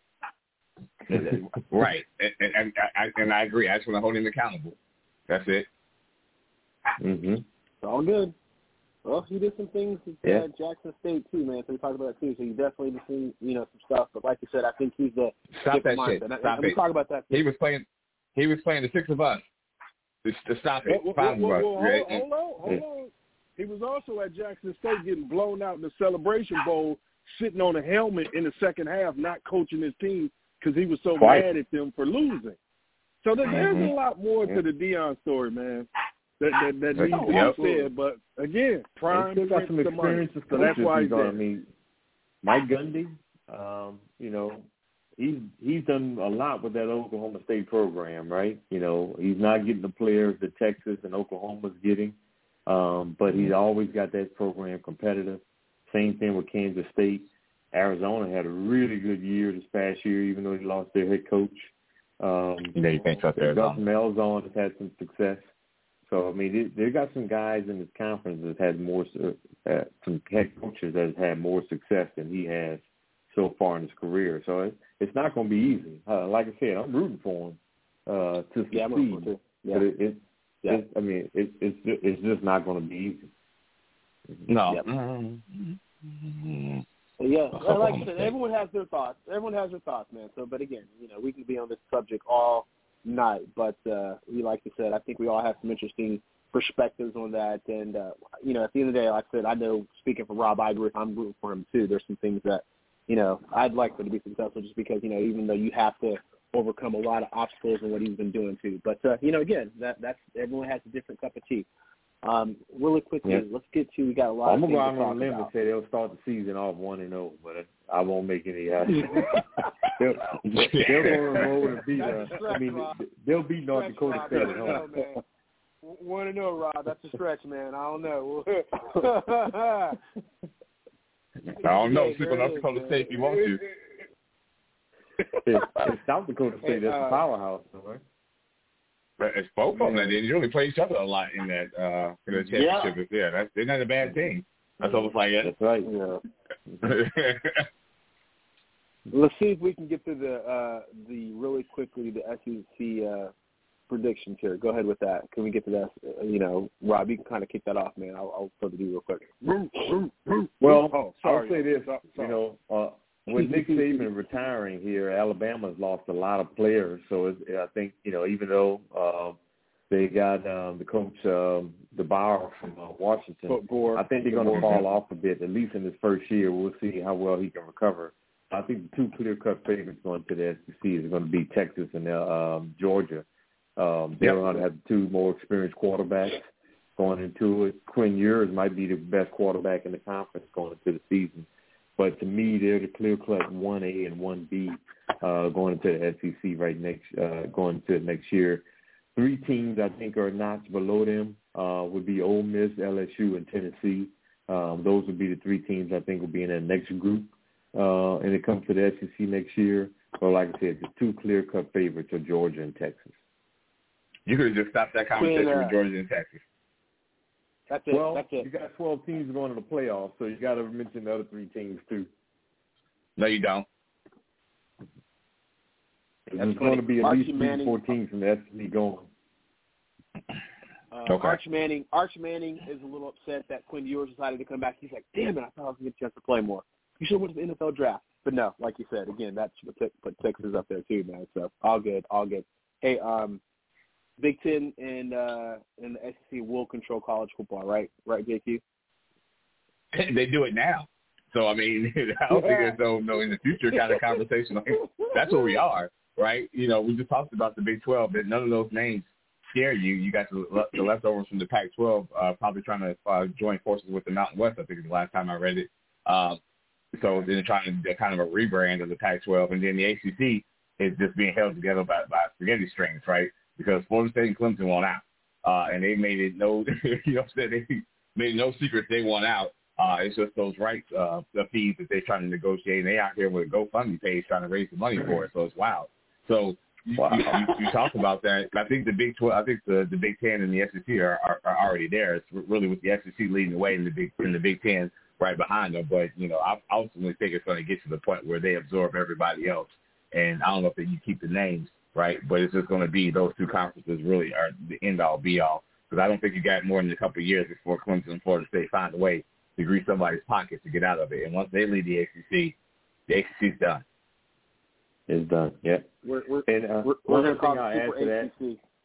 Right. And, and, and, and I agree. I just want to hold him accountable. That's it. Mm-hmm. It's all good. Well, he did some things at yeah. uh, Jackson State too, man. So we talked about that too. So he definitely did some, you know, some stuff. But like you said, I think he's the stop that shit. Stop I, it. We talk about that. Too. He was playing. He was playing the six of us. To, to stop it. Well, Five well, of well, us. Hold, yeah. hold on, hold yeah. on. He was also at Jackson State getting blown out in the Celebration Bowl, sitting on a helmet in the second half, not coaching his team because he was so Twice. mad at them for losing. So there, there's mm-hmm. a lot more yeah. to the Deion story, man. That that, that needs to be yep. said, but again, prime still got some experience so that's why he's there. I mean, Mike Gundy, um, you know, he's he's done a lot with that Oklahoma State program, right? You know, he's not getting the players that Texas and Oklahoma's getting, um, but he's always got that program competitive. Same thing with Kansas State. Arizona had a really good year this past year, even though he lost their head coach. Um, yeah, you can't trust Arizona. Gus Malzahn has had some success. So, I mean, they, they got some guys in this conference that had more, uh, some head coaches that have had more success than he has so far in his career. So it, it's not going to be easy. Uh, like I said, I'm rooting for him uh, to succeed. Yeah, I'm rooting for him. Yeah. But it, it, yeah. it, I mean, it, it's it's just not going to be easy. No. Yep. Mm-hmm. Yeah, like I said, everyone has their thoughts. Everyone has their thoughts, man. So, but again, you know, we can be on this subject all night, but uh, we, like you said, I think we all have some interesting perspectives on that. And uh, you know, at the end of the day, like I said, I know speaking for Rob, I agree. I'm rooting for him too. There's some things that you know I'd like for to be successful, just because you know, even though you have to overcome a lot of obstacles in what he's been doing too. But uh, you know, again, that that's everyone has a different cup of tea. Um, really quickly, yeah. let's get to. We got a lot. I'm of gonna things go out to on a limb and say they'll start the season off one and zero, but I won't make any. Uh, they'll they'll go on the road and beat. Uh, I mean, they'll beat North Dakota State at home. One and zero, Rob. That's a stretch, man. I don't know. I don't know. Sleep on North Dakota State if you want to. It's, it's South Dakota State. That's a powerhouse, right? But it's both of them. They usually play each other a lot in that uh, in the championship. Yeah, yeah that's, they're not a bad team. That's almost like it. That's right. Yeah. Let's see if we can get to the uh, the really quickly the S E C uh, predictions here. Go ahead with that. Can we get to that? Uh, you know, Rob, you can kind of kick that off, man. I'll, I'll put it to you real quick. Well, oh, I'll say this. You know, uh, with Nick Saban retiring here, Alabama's lost a lot of players. So it's, I think, you know, even though uh, they got um, the coach, um, DeBauer from uh, Washington, I think they're going to fall off a bit, at least in his first year. We'll see how well he can recover. I think the two clear-cut favorites going to the S E C is going to be Texas and uh, um, Georgia. Um, they're going to have two more experienced quarterbacks going into it. Quinn Ewers might be the best quarterback in the conference going into the season. But to me, they're the clear-cut one A and one B uh, going into the S E C right next uh, going into next year. Three teams I think are a notch below them uh, would be Ole Miss, L S U, and Tennessee. Um, those would be the three teams I think will be in that next group. Uh, and it comes to the S E C next year. But like I said, the two clear-cut favorites are Georgia and Texas. You could have just stopped that conversation Quinn, uh, with Georgia and Texas. That's it. Well, that's it. you got twelve teams going to the playoffs, so you got to mention the other three teams too. No, you don't. There's going to be at Archie least three Manning, to four teams from the S E C going. Uh, Okay. Arch Manning, Arch Manning is a little upset that Quinn Ewers decided to come back. He's like, damn it, I thought I was going to get a chance to play more. You should have went to the N F L draft. But no, like you said, again, that's what put Texas up there too, man. So all good, all good. Hey, um, Big Ten and uh, and the S E C will control college football, right? Right, J Q? They do it now. So, I mean, I don't think there's no, no in the future kind of conversation. Like, that's where we are, right? You know, we just talked about the Big twelve, but none of those names scare you. You got the, the leftovers from the Pac twelve uh, probably trying to uh, join forces with the Mountain West, I think is the last time I read it. Um, so they're trying to do kind of a rebrand of the Pac twelve. And then the A C C is just being held together by, by spaghetti strings, right? Because Florida State and Clemson want out. Uh, and they made it no, you know what I'm saying? They made no secret they want out. Uh, it's just those rights, uh, the fees that they're trying to negotiate. And they out here with a GoFundMe page trying to raise the money for it. So it's wild. So you, wow. you, you, you talk about that. I think the Big twelve, I think the, the Big Ten and the S E C are, are, are already there. It's really with the S E C leading the way in the Big in the Big Ten right behind them. But you know, I ultimately think it's going to get to the point where they absorb everybody else. And I don't know if you keep the names right, but it's just going to be those two conferences really are the end all be all. Because I don't think you got more than a couple of years before Clemson and Florida State find a way to grease somebody's pocket to get out of it. And once they leave the A C C, the A C C's done. It's done. Yeah. We're we're and, uh, we're, one we're other thing I'll I'll add to that.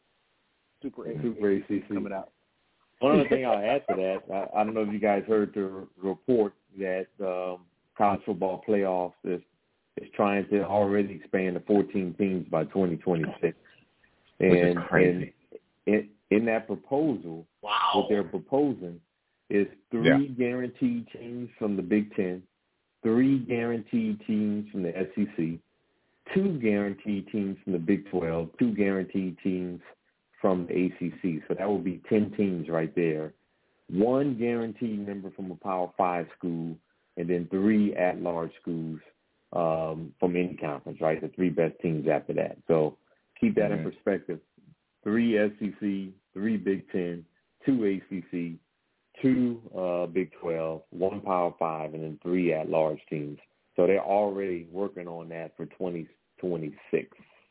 Super A C C. Super A C C coming out. One other thing I'll add to that, I, I don't know if you guys heard the report that um, college football playoffs is is trying to already expand to fourteen teams by twenty twenty-six. And, Which is crazy. and in, in that proposal, wow. what they're proposing is three yeah. guaranteed teams from the Big Ten, three guaranteed teams from the S E C, two guaranteed teams from the Big twelve, two guaranteed teams from the A C C. So that would be ten teams right there. One guaranteed member from a Power Five school, and then three at-large schools um, from any conference, right? The three best teams after that. So keep that mm-hmm. in perspective. Three S E C, three Big Ten, two A C C, two uh, Big twelve, one Power Five, and then three at-large teams. So they're already working on that for twenty twenty-six.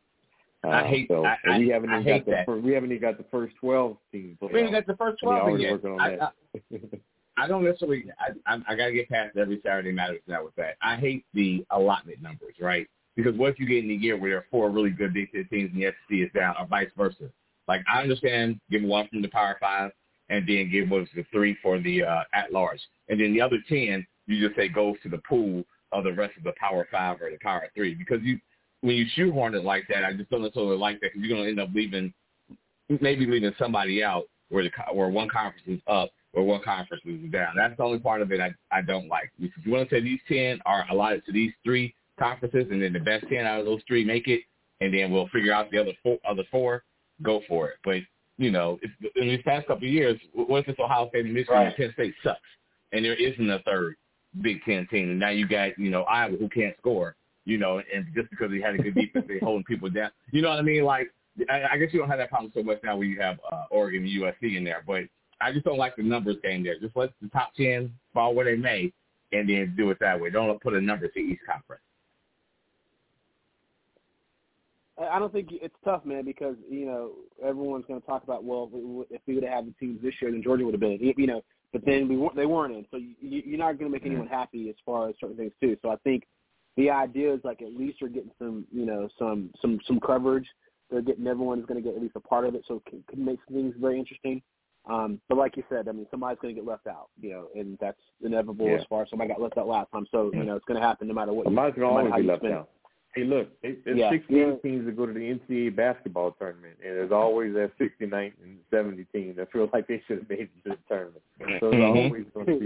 Uh, I hate. So I, we haven't I even hate got the that. first, we haven't even got the first twelve teams. We haven't got the first twelve already yet. working on I, that. I, I don't necessarily. I, I, I got to get past every Saturday matters now with that. I hate the allotment numbers, right? Because what if you get in a year where there are four really good Big Ten teams and the S E C is down, or vice versa? Like I understand giving one from the Power Five and then give what is the three for the uh, at large, and then the other ten you just say goes to the pool of the rest of the Power Five or the Power Three, because you. When you shoehorn it like that, I just don't necessarily like that, because you're going to end up leaving, maybe leaving somebody out where the where one conference is up or one conference is down. That's the only part of it I, I don't like. If you want to say these ten are allotted to these three conferences, and then the best ten out of those three make it, and then we'll figure out the other four, other four, go for it. But, you know, if, in these past couple of years, what if it's Ohio State and Michigan right. and Penn State sucks, and there isn't a third Big Ten team, and now you got, you know, Iowa who can't score. You know, and just because he had a good defense, they're holding people down. You know what I mean? Like, I, I guess you don't have that problem so much now when you have uh, Oregon and U S C in there. But I just don't like the numbers game there. Just let the top ten fall where they may, and then do it that way. Don't put a number to each conference. I don't think it's tough, man, because, you know, everyone's going to talk about, well, if we would have had the teams this year, then Georgia would have been in. You know, but then we weren't, they weren't in. So you, you're not going to make anyone happy as far as certain things, too. So I think the idea is, like, at least you're getting some, you know, some some some coverage. They're getting everyone is going to get at least a part of it, so it can, can make things very interesting. Um, but like you said, I mean, somebody's going to get left out, you know, and that's inevitable yeah. as far as somebody got left out last time. So you know, it's going to happen no matter what. Somebody's going to always be left spend. out. Hey, look, it, there's yeah. sixteen yeah. teams that go to the N C double A basketball tournament, and there's always that sixty-ninth and seventy team that feel like they should have made it to the tournament. So there's mm-hmm. always going to be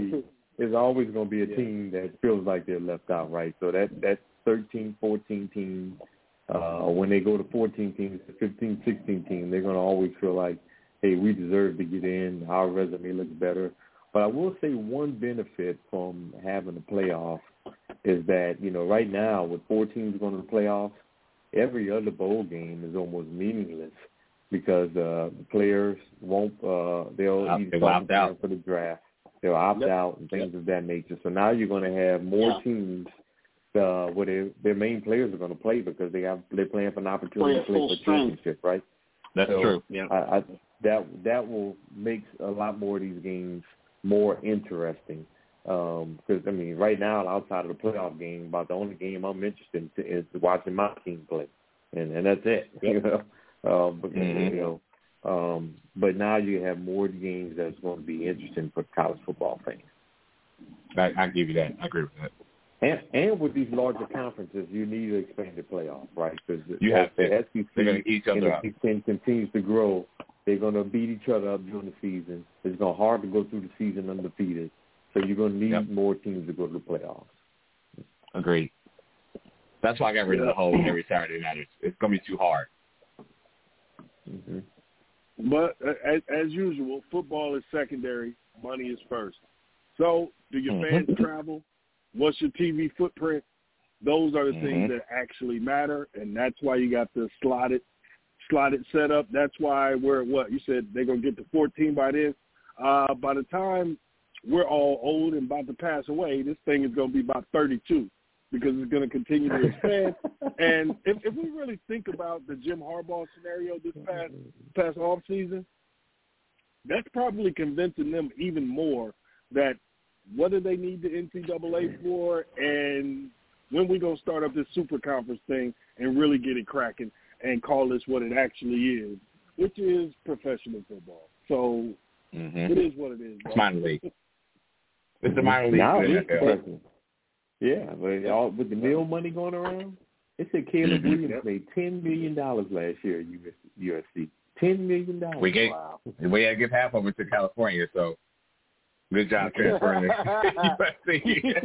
there's always going to be a Yeah. team that feels like they're left out, right? So that that thirteen, fourteen team, uh, when they go to fourteen teams, the fifteen, sixteen team, they're going to always feel like, hey, we deserve to get in. Our resume looks better. But I will say one benefit from having the playoff is that, you know, right now with four teams going to the playoffs, every other bowl game is almost meaningless because uh, the players won't uh, – they'll Out, either they'll opt out for the draft. They'll opt Yep. out and things Yep. of that nature. So now you're going to have more Yeah. teams uh, where their, their main players are going to play because they have, they're playing for an opportunity Play at to play full for a strength. championship, right? That's So true. Yeah. I, I, that that will make a lot more of these games more interesting. Um, because I mean, right now, outside of the playoff game, about the only game I'm interested in is watching my team play, and and that's it. Yep. You know, um, because, Mm-hmm. you know, um, but now you have more games that's going to be interesting for college football fans. I, I give you that. I agree with that. And and with these larger conferences, you need to expand the playoff, right? Because You have the to. S E C They're going to eat each and other the up. Big Ten continues to grow. They're going to beat each other up during the season. It's going to hard to go through the season undefeated. So you're going to need Yep. more teams to go to the playoffs. Agreed. That's why I got rid of the whole every Saturday night. It's, it's going to be too hard. Mm-hmm. But uh, as, as usual, football is secondary. Money is first. So do your Mhm. fans travel? What's your T V footprint? Those are the Mhm. things that actually matter, and that's why you got the slotted, slotted setup. That's why we're at what? You said they're going to get to fourteen by then. Uh, by the time we're all old and about to pass away, this thing is going to be about thirty-two because it's going to continue to expand. And if, if we really think about the Jim Harbaugh scenario this past past off season, that's probably convincing them even more that what do they need the N C double A for, and when we going to start up this super conference thing and really get it cracking and call this what it actually is, which is professional football. So Mm-hmm. it is what it is. It's bro. minor league. It's the minor league. Now for the it N is F L. present. Yeah, but all, with the meal money going around, they said Caleb Williams made ten million dollars last year at U S C. ten million dollars. We gave, Wow. we had to give half of it to California, so good job transferring it. U S C.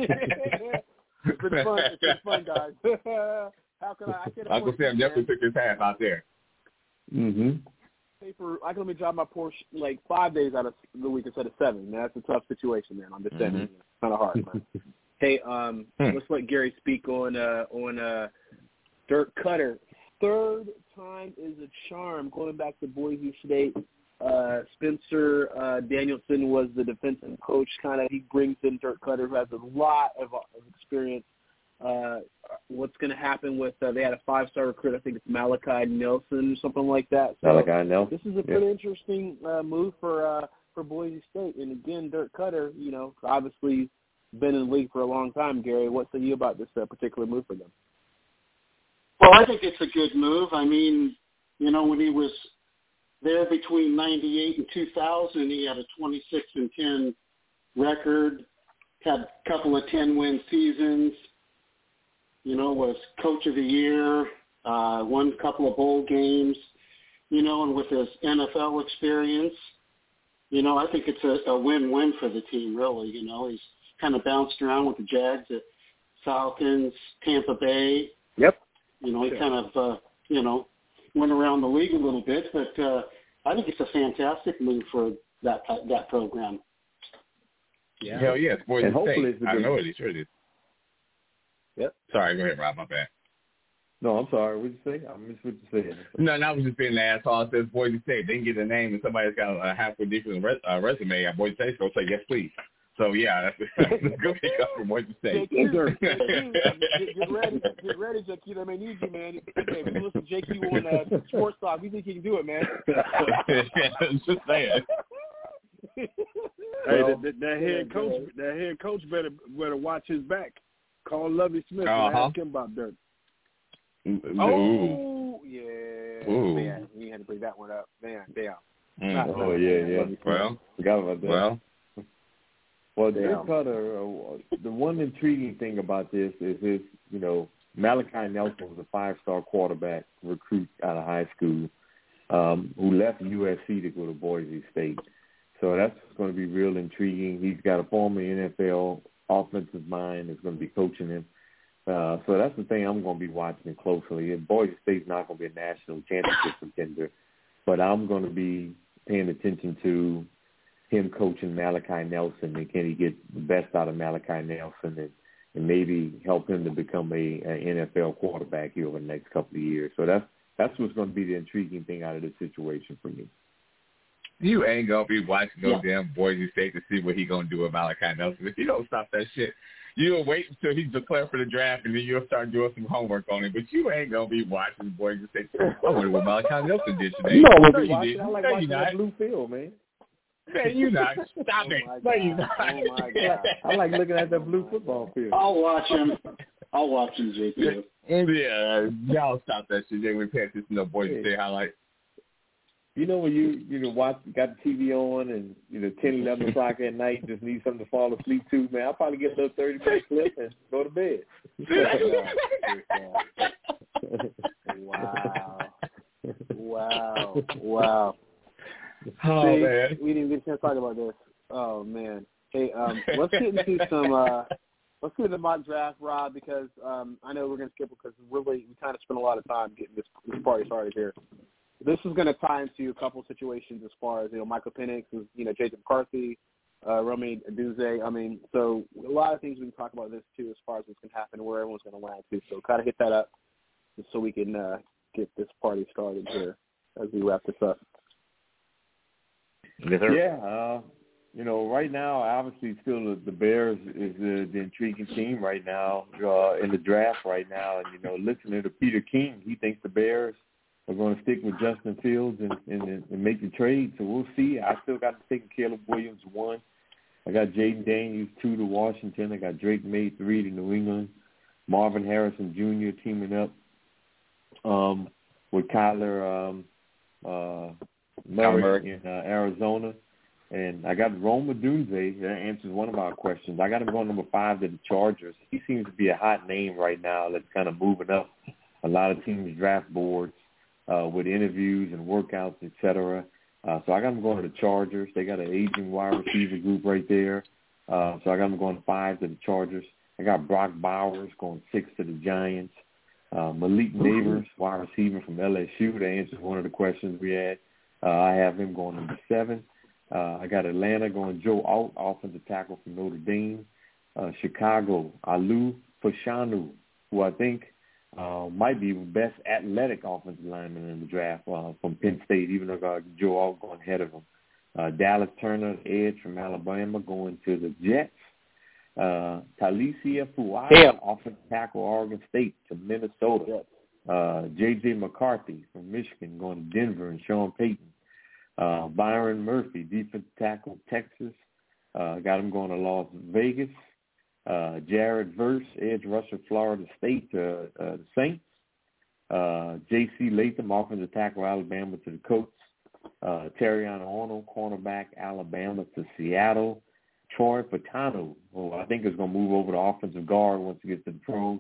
It's been fun. It's been fun, guys. How can I? I can't Uncle afford Sam to, definitely man. took his half out there. Mm-hmm. Pay for, I can only drive my Porsche like five days out of the week instead of seven. Man, that's a tough situation, man. On this end, Mhm. it's kind of hard. Man. Hey, um, Hmm. let's let Gary speak on uh, on uh, Dirk Cutter. Third time is a charm. Going back to Boise State, uh, Spencer uh, Danielson was the defensive coach. Kind of, he brings in Dirk Cutter, who has a lot of, of experience. Uh, what's going to happen with? Uh, they had a five-star recruit. I think it's Malachi Nelson or something like that. So Malachi Nelson. this is a pretty interesting uh, move for uh, for Boise State. And again, Dirk Cutter, you know, obviously been in the league for a long time. Gary, what say you about this uh, particular move for them? Well, I think it's a good move. I mean, you know, when he was there between ninety-eight and two thousand, he had a twenty-six and ten record, had a couple of ten-win seasons, you know, was coach of the year, uh, won a couple of bowl games, you know, and with his N F L experience, you know, I think it's a, a win-win for the team, really. You know, he's kind of bounced around with the Jags at Falcons, Tampa Bay. Yep. You know, he kind of, uh, you know, went around the league a little bit, but uh, I think it's a fantastic move for that that program. Yeah. Hell yes, Boise And hopefully State. it's a I good- know it. He sure did. Yep. Sorry, go ahead, Rob. My bad. No, I'm sorry. What did you say? I missed what you said. No, no, I was just being an asshole. It says Boise State. They can get a name, and somebody's got a halfway different res- uh, resume at Boise State, so say yes, please. So yeah, that's, that's a good pick up from Boise State. J Q, J Q, get, get ready, get ready, J Q. They may need you, man. Hey, we listen to J Q on uh, Sports Talk. We think he can do it, man. Just saying. Hey, Well, that, that, that head coach, that head coach better better watch his back. Call Lovie Smith Uh-huh. and ask him about Dirk. Ooh. Oh, yeah. Ooh. Man, you had to bring that one up. Man, damn. Mm. Oh, yeah, yeah. Well, Forgot about that. well, Well, Yeah. Dirk Cutter, uh, the one intriguing thing about this is his, you know, Malachi Nelson was a five-star quarterback recruit out of high school um, who left U S C to go to Boise State. So that's going to be real intriguing. He's got a former N F L offensive mind that's going to be coaching him. Uh, so that's the thing I'm going to be watching closely. And Boise State's not going to be a national championship contender, but I'm going to be paying attention to him coaching Malachi Nelson, and can he get the best out of Malachi Nelson and, and maybe help him to become a, a N F L quarterback here over the next couple of years. So that's that's what's going to be the intriguing thing out of this situation for me. You ain't going to be watching no Yeah. damn Boise State to see what he going to do with Malachi Nelson. If you don't stop that shit, you'll wait until he's declared for the draft, and then you'll start doing some homework on him. But you ain't going to be watching Boise State. I wonder what Malachi Nelson did today. No, no, no you watching. didn't. I like no, watching you that not. blue field, man. Man, you not. Stop Oh it. my No, you God. not. Oh my God. I like looking at that blue football field. I'll watch him. I'll watch him, J P. Yeah, y'all stop that shit. They were paying attention to no Boise Yeah. State highlights. You know when you you know watch got the T V on and you know ten, eleven o'clock at night, just need something to fall asleep to, man. I'll probably get a little thirty minute clip and go to bed. Wow. Wow. Wow. Oh, See, man. we didn't get a chance to talk about this. Oh, man. Hey, um, let's get into some uh, – let's get into the mock draft, Rob, because um, I know we're going to skip it because really we kind of spent a lot of time getting this, this party started here. This is going to tie into a couple of situations as far as, you know, Michael Penix, you know, J J McCarthy, uh, Romy Aduze. I mean, so a lot of things we can talk about this, too, as far as what's going to happen and where everyone's going to land, too. So kind of hit that up just so we can uh, get this party started here as we wrap this up. Yeah, uh, you know, right now, obviously, still the, the Bears is the, the intriguing team right now uh, in the draft right now. And, you know, listening to Peter King, he thinks the Bears are going to stick with Justin Fields and, and, and make the trade. So we'll see. I still got to take Caleb Williams one. I got Jaden Daniels two to Washington. I got Drake May three to New England. Marvin Harrison Junior teaming up um, with Kyler um, uh, Murray in uh, Arizona. And I got Rome Odunze. That answers one of our questions. I got him going number five to the Chargers. He seems to be a hot name right now that's kind of moving up a lot of teams' draft boards uh, with interviews and workouts, et cetera. Uh, so I got him going to the Chargers. They got an aging wide receiver group right there. Uh, so I got him going five to the Chargers. I got Brock Bowers going six to the Giants. Uh, Malik Neighbors, wide receiver from L S U, to answer one of the questions we had. Uh, I have him going number seven. Uh, I got Atlanta going Joe Alt, offensive tackle from Notre Dame. Uh, Chicago, Alu Fashanu, who I think uh, might be the best athletic offensive lineman in the draft uh, from Penn State, even though I got Joe Alt going ahead of him. Uh, Dallas Turner, edge from Alabama, going to the Jets. Uh, Talicia Fuaga, offensive tackle, Oregon State, to Minnesota. Uh, J J McCarthy from Michigan, going to Denver, and Sean Payton. Uh, Byron Murphy, defensive tackle, Texas. Uh, got him going to Las Vegas. Uh, Jared Verse, edge rusher, Florida State, to uh, the Saints. Uh, J C Latham, offensive tackle, Alabama, to the Colts. Uh, Terrion Arnold, cornerback, Alabama, to Seattle. Troy Patano, who I think is going to move over to offensive guard once he gets to the pros,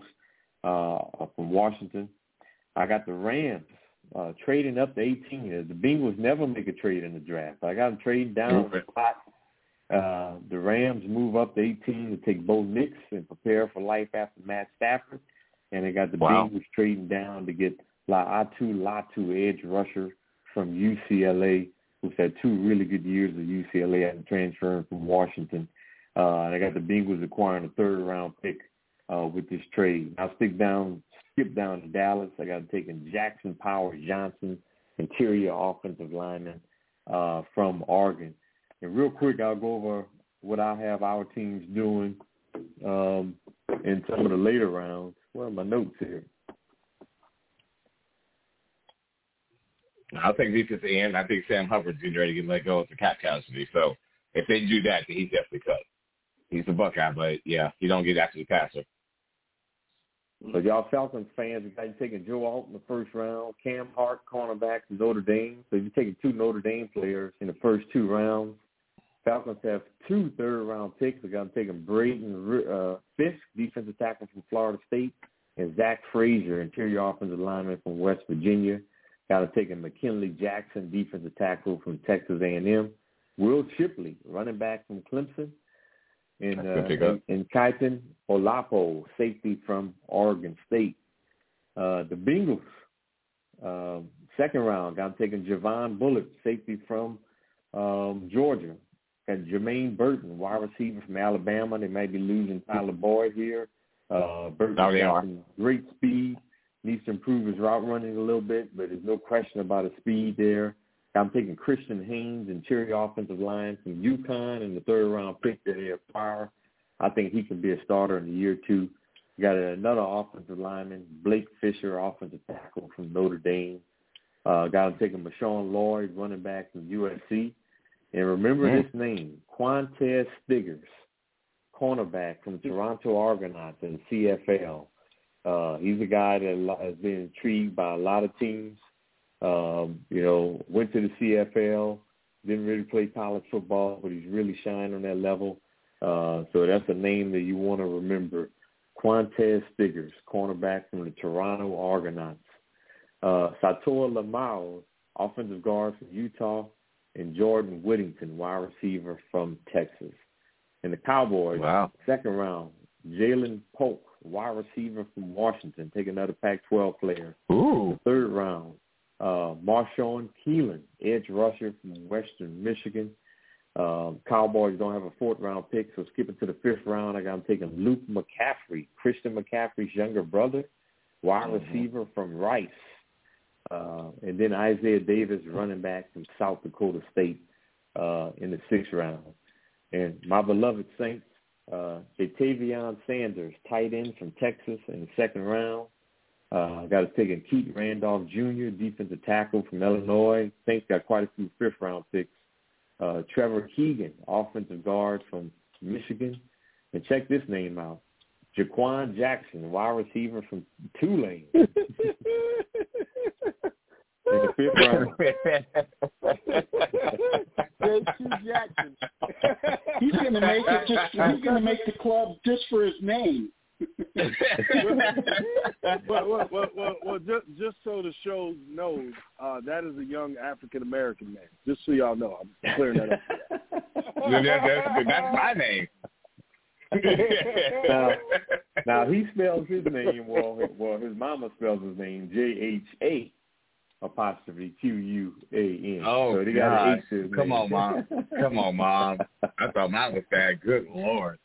uh, from Washington. I got the Rams uh, trading up to eighteen. The Bengals never make a trade in the draft. I got them trading down the spot. Uh, the Rams move up to eighteen to take Bo Nix and prepare for life after Matt Stafford. And they got the wow. Bengals trading down to get La'atu Latu, edge rusher from U C L A, who's had two really good years at U C L A after transferring from Washington. Uh, and I got the Bengals acquiring a third-round pick uh, with this trade. I'll stick down, skip down to Dallas. I got taking Jackson Powers Johnson, interior offensive lineman uh, from Oregon. And real quick, I'll go over what I have our teams doing um, in some of the later rounds. Where are my notes here? I'll take defensive end. I think Sam Hubbard's getting ready to get let go of the cap casualty. So if they do that, then he's definitely cut. He's a Buckeye, but, yeah, you don't get after the passer. So y'all Falcons fans, you guys taking Joe Alt in the first round, Cam Hart, cornerback from Notre Dame. So you're taking two Notre Dame players in the first two rounds. Falcons have two third-round picks. I got them taking Braden uh, Fisk, defensive tackle from Florida State, and Zach Frazier, interior offensive lineman from West Virginia. Got to take a McKinley Jackson, defensive tackle from Texas A and M. Will Shipley, running back from Clemson, and uh, and, and Kaitan Olapo, safety from Oregon State. Uh, the Bengals, uh, second round, I'm taking Javon Bullock, safety from um, Georgia. Got Jermaine Burton, wide receiver from Alabama. They might be losing Tyler Boyd here. Uh, Burton's oh, they got are. some great speed. Needs to improve his route running a little bit, but there's no question about his speed there. I'm taking Christian Haynes, interior offensive line from UConn in the third round pick that they acquire. I think he can be a starter in a year or two. You got another offensive lineman, Blake Fisher, offensive tackle from Notre Dame. Uh, got him taking Marshawn Lloyd, running back from U S C. And remember mm. this name, Quantez Stiggers, cornerback from Toronto Argonauts in the C F L. Uh, he's a guy that has been intrigued by a lot of teams. Um, you know, went to the C F L, didn't really play college football, but he's really shined on that level. Uh, so that's a name that you want to remember. Quantez Stiggers, cornerback from the Toronto Argonauts. Uh, Satoa Lamau, offensive guard from Utah, and Jordan Whittington, wide receiver from Texas. And the Cowboys, wow. second round, Jalen Polk, wide receiver from Washington, take another Pac twelve player. Ooh. The third round, uh, Marshawn Keelan, edge rusher from Western Michigan. Um, Cowboys don't have a fourth round pick, so skipping to the fifth round, I got them taking Luke McCaffrey, Christian McCaffrey's younger brother, wide mm-hmm. receiver from Rice. Uh, and then Isaiah Davis, running back from South Dakota State uh, in the sixth round. And my beloved Saints, uh, Jatavion Sanders, tight end from Texas in the second round. Uh, I got to take in Keith Randolph Junior, defensive tackle from Illinois. Saints got quite a few fifth-round picks. Uh, Trevor Keegan, offensive guard from Michigan. And check this name out, Jaquan Jackson, wide receiver from Tulane. In the fifth round. J T Jackson. He's going to make it just. He's going to make the club just for his name. well, well, well, well, well, just just so the show knows, uh, that is a young African American man. Just so y'all know, I'm clearing that up. that, that, that's my name. now, now he spells his name well. Well, his mama spells his name J H A apostrophe Q U A N. Oh, so they God. got an H to his Come name. on, Mom. Come on, Mom. I thought mine was that. Good Lord.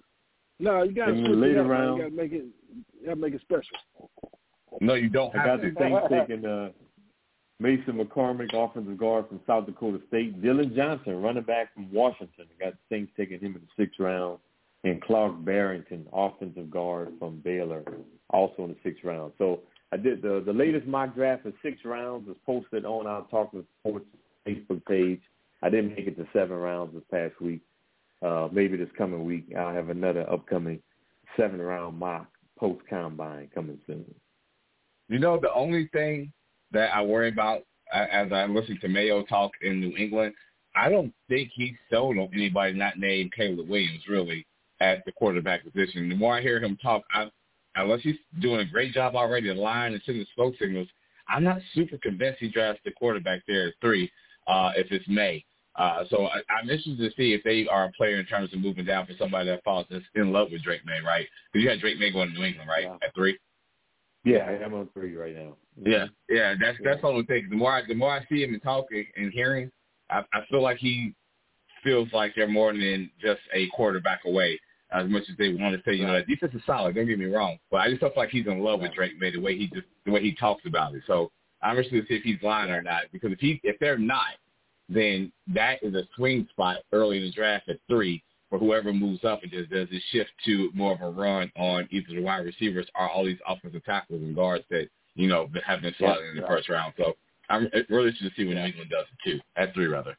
No, you got to switch it up. Man. You got to make it. You got to make it special. No, you don't have I got to. the Saints taking uh, Mason McCormick, offensive guard from South Dakota State. Dylan Johnson, running back from Washington. I got the Saints taking him in the sixth round. And Clark Barrington, offensive guard from Baylor, also in the sixth round. So I did the the latest mock draft of six rounds was posted on our Talking Sports Facebook page. I didn't make it to seven rounds this past week. Uh, maybe this coming week I'll have another upcoming seven-round mock post-combine coming soon. You know, the only thing that I worry about as I listen to Mayo talk in New England, I don't think he's sold on anybody not named Caleb Williams, really, at the quarterback position. The more I hear him talk, I, unless he's doing a great job already at line and sending smoke signals, I'm not super convinced he drafts the quarterback there at three uh, if it's May. Uh, so I, I'm interested to see if they are a player in terms of moving down for somebody that falls that's in love with Drake May, right? Because you had Drake May going to New England, right, yeah. at three? Yeah, I'm on three right now. Yeah, yeah, that's that's all I'm thinking. The more I, the more I see him and talk and hearing, I, I feel like he feels like they're more than just a quarterback away. As much as they want to say, you know, that defense is solid. Don't get me wrong, but I just feel like he's in love with Drake May the way he just the way he talks about it. So I'm interested to see if he's lying or not. Because if he if they're not, then that is a swing spot early in the draft at three for whoever moves up and just does this shift to more of a run on either the wide receivers or all these offensive tackles and guards that, you know, have been slotted yeah, in the right. first round. So I'm really interested to see what New England does it too, at three rather.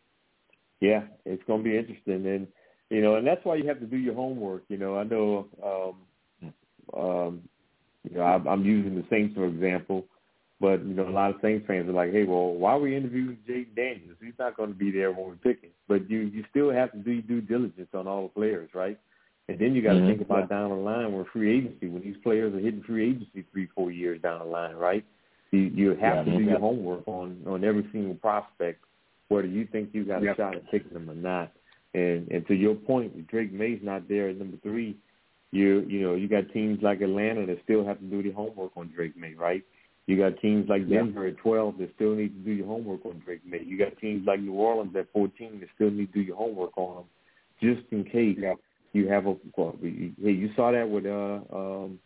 Yeah, it's going to be interesting. And, you know, and that's why you have to do your homework. You know, I know, um, um, you know, I'm, I'm using the Saints, for example. But, you know, a lot of Saints fans are like, hey, well, why are we interviewing Jake Daniels? He's not going to be there when we pick him. But you, you still have to do due diligence on all the players, right? And then you got to mm-hmm. think about down the line when free agency, when these players are hitting free agency three, four years down the line, right? You, you have yeah, to do yeah. your homework on, on every single prospect whether you think you got a yep. shot at picking them or not. And and to your point, Drake May's not there at number three. You you know you got teams like Atlanta that still have to do the homework on Drake May, right? You got teams like Denver yep. at twelve that still need to do your homework on Drake May. You got teams like New Orleans at fourteen that still need to do your homework on them, just in case yep. you have a. Well, hey, you saw that with uh um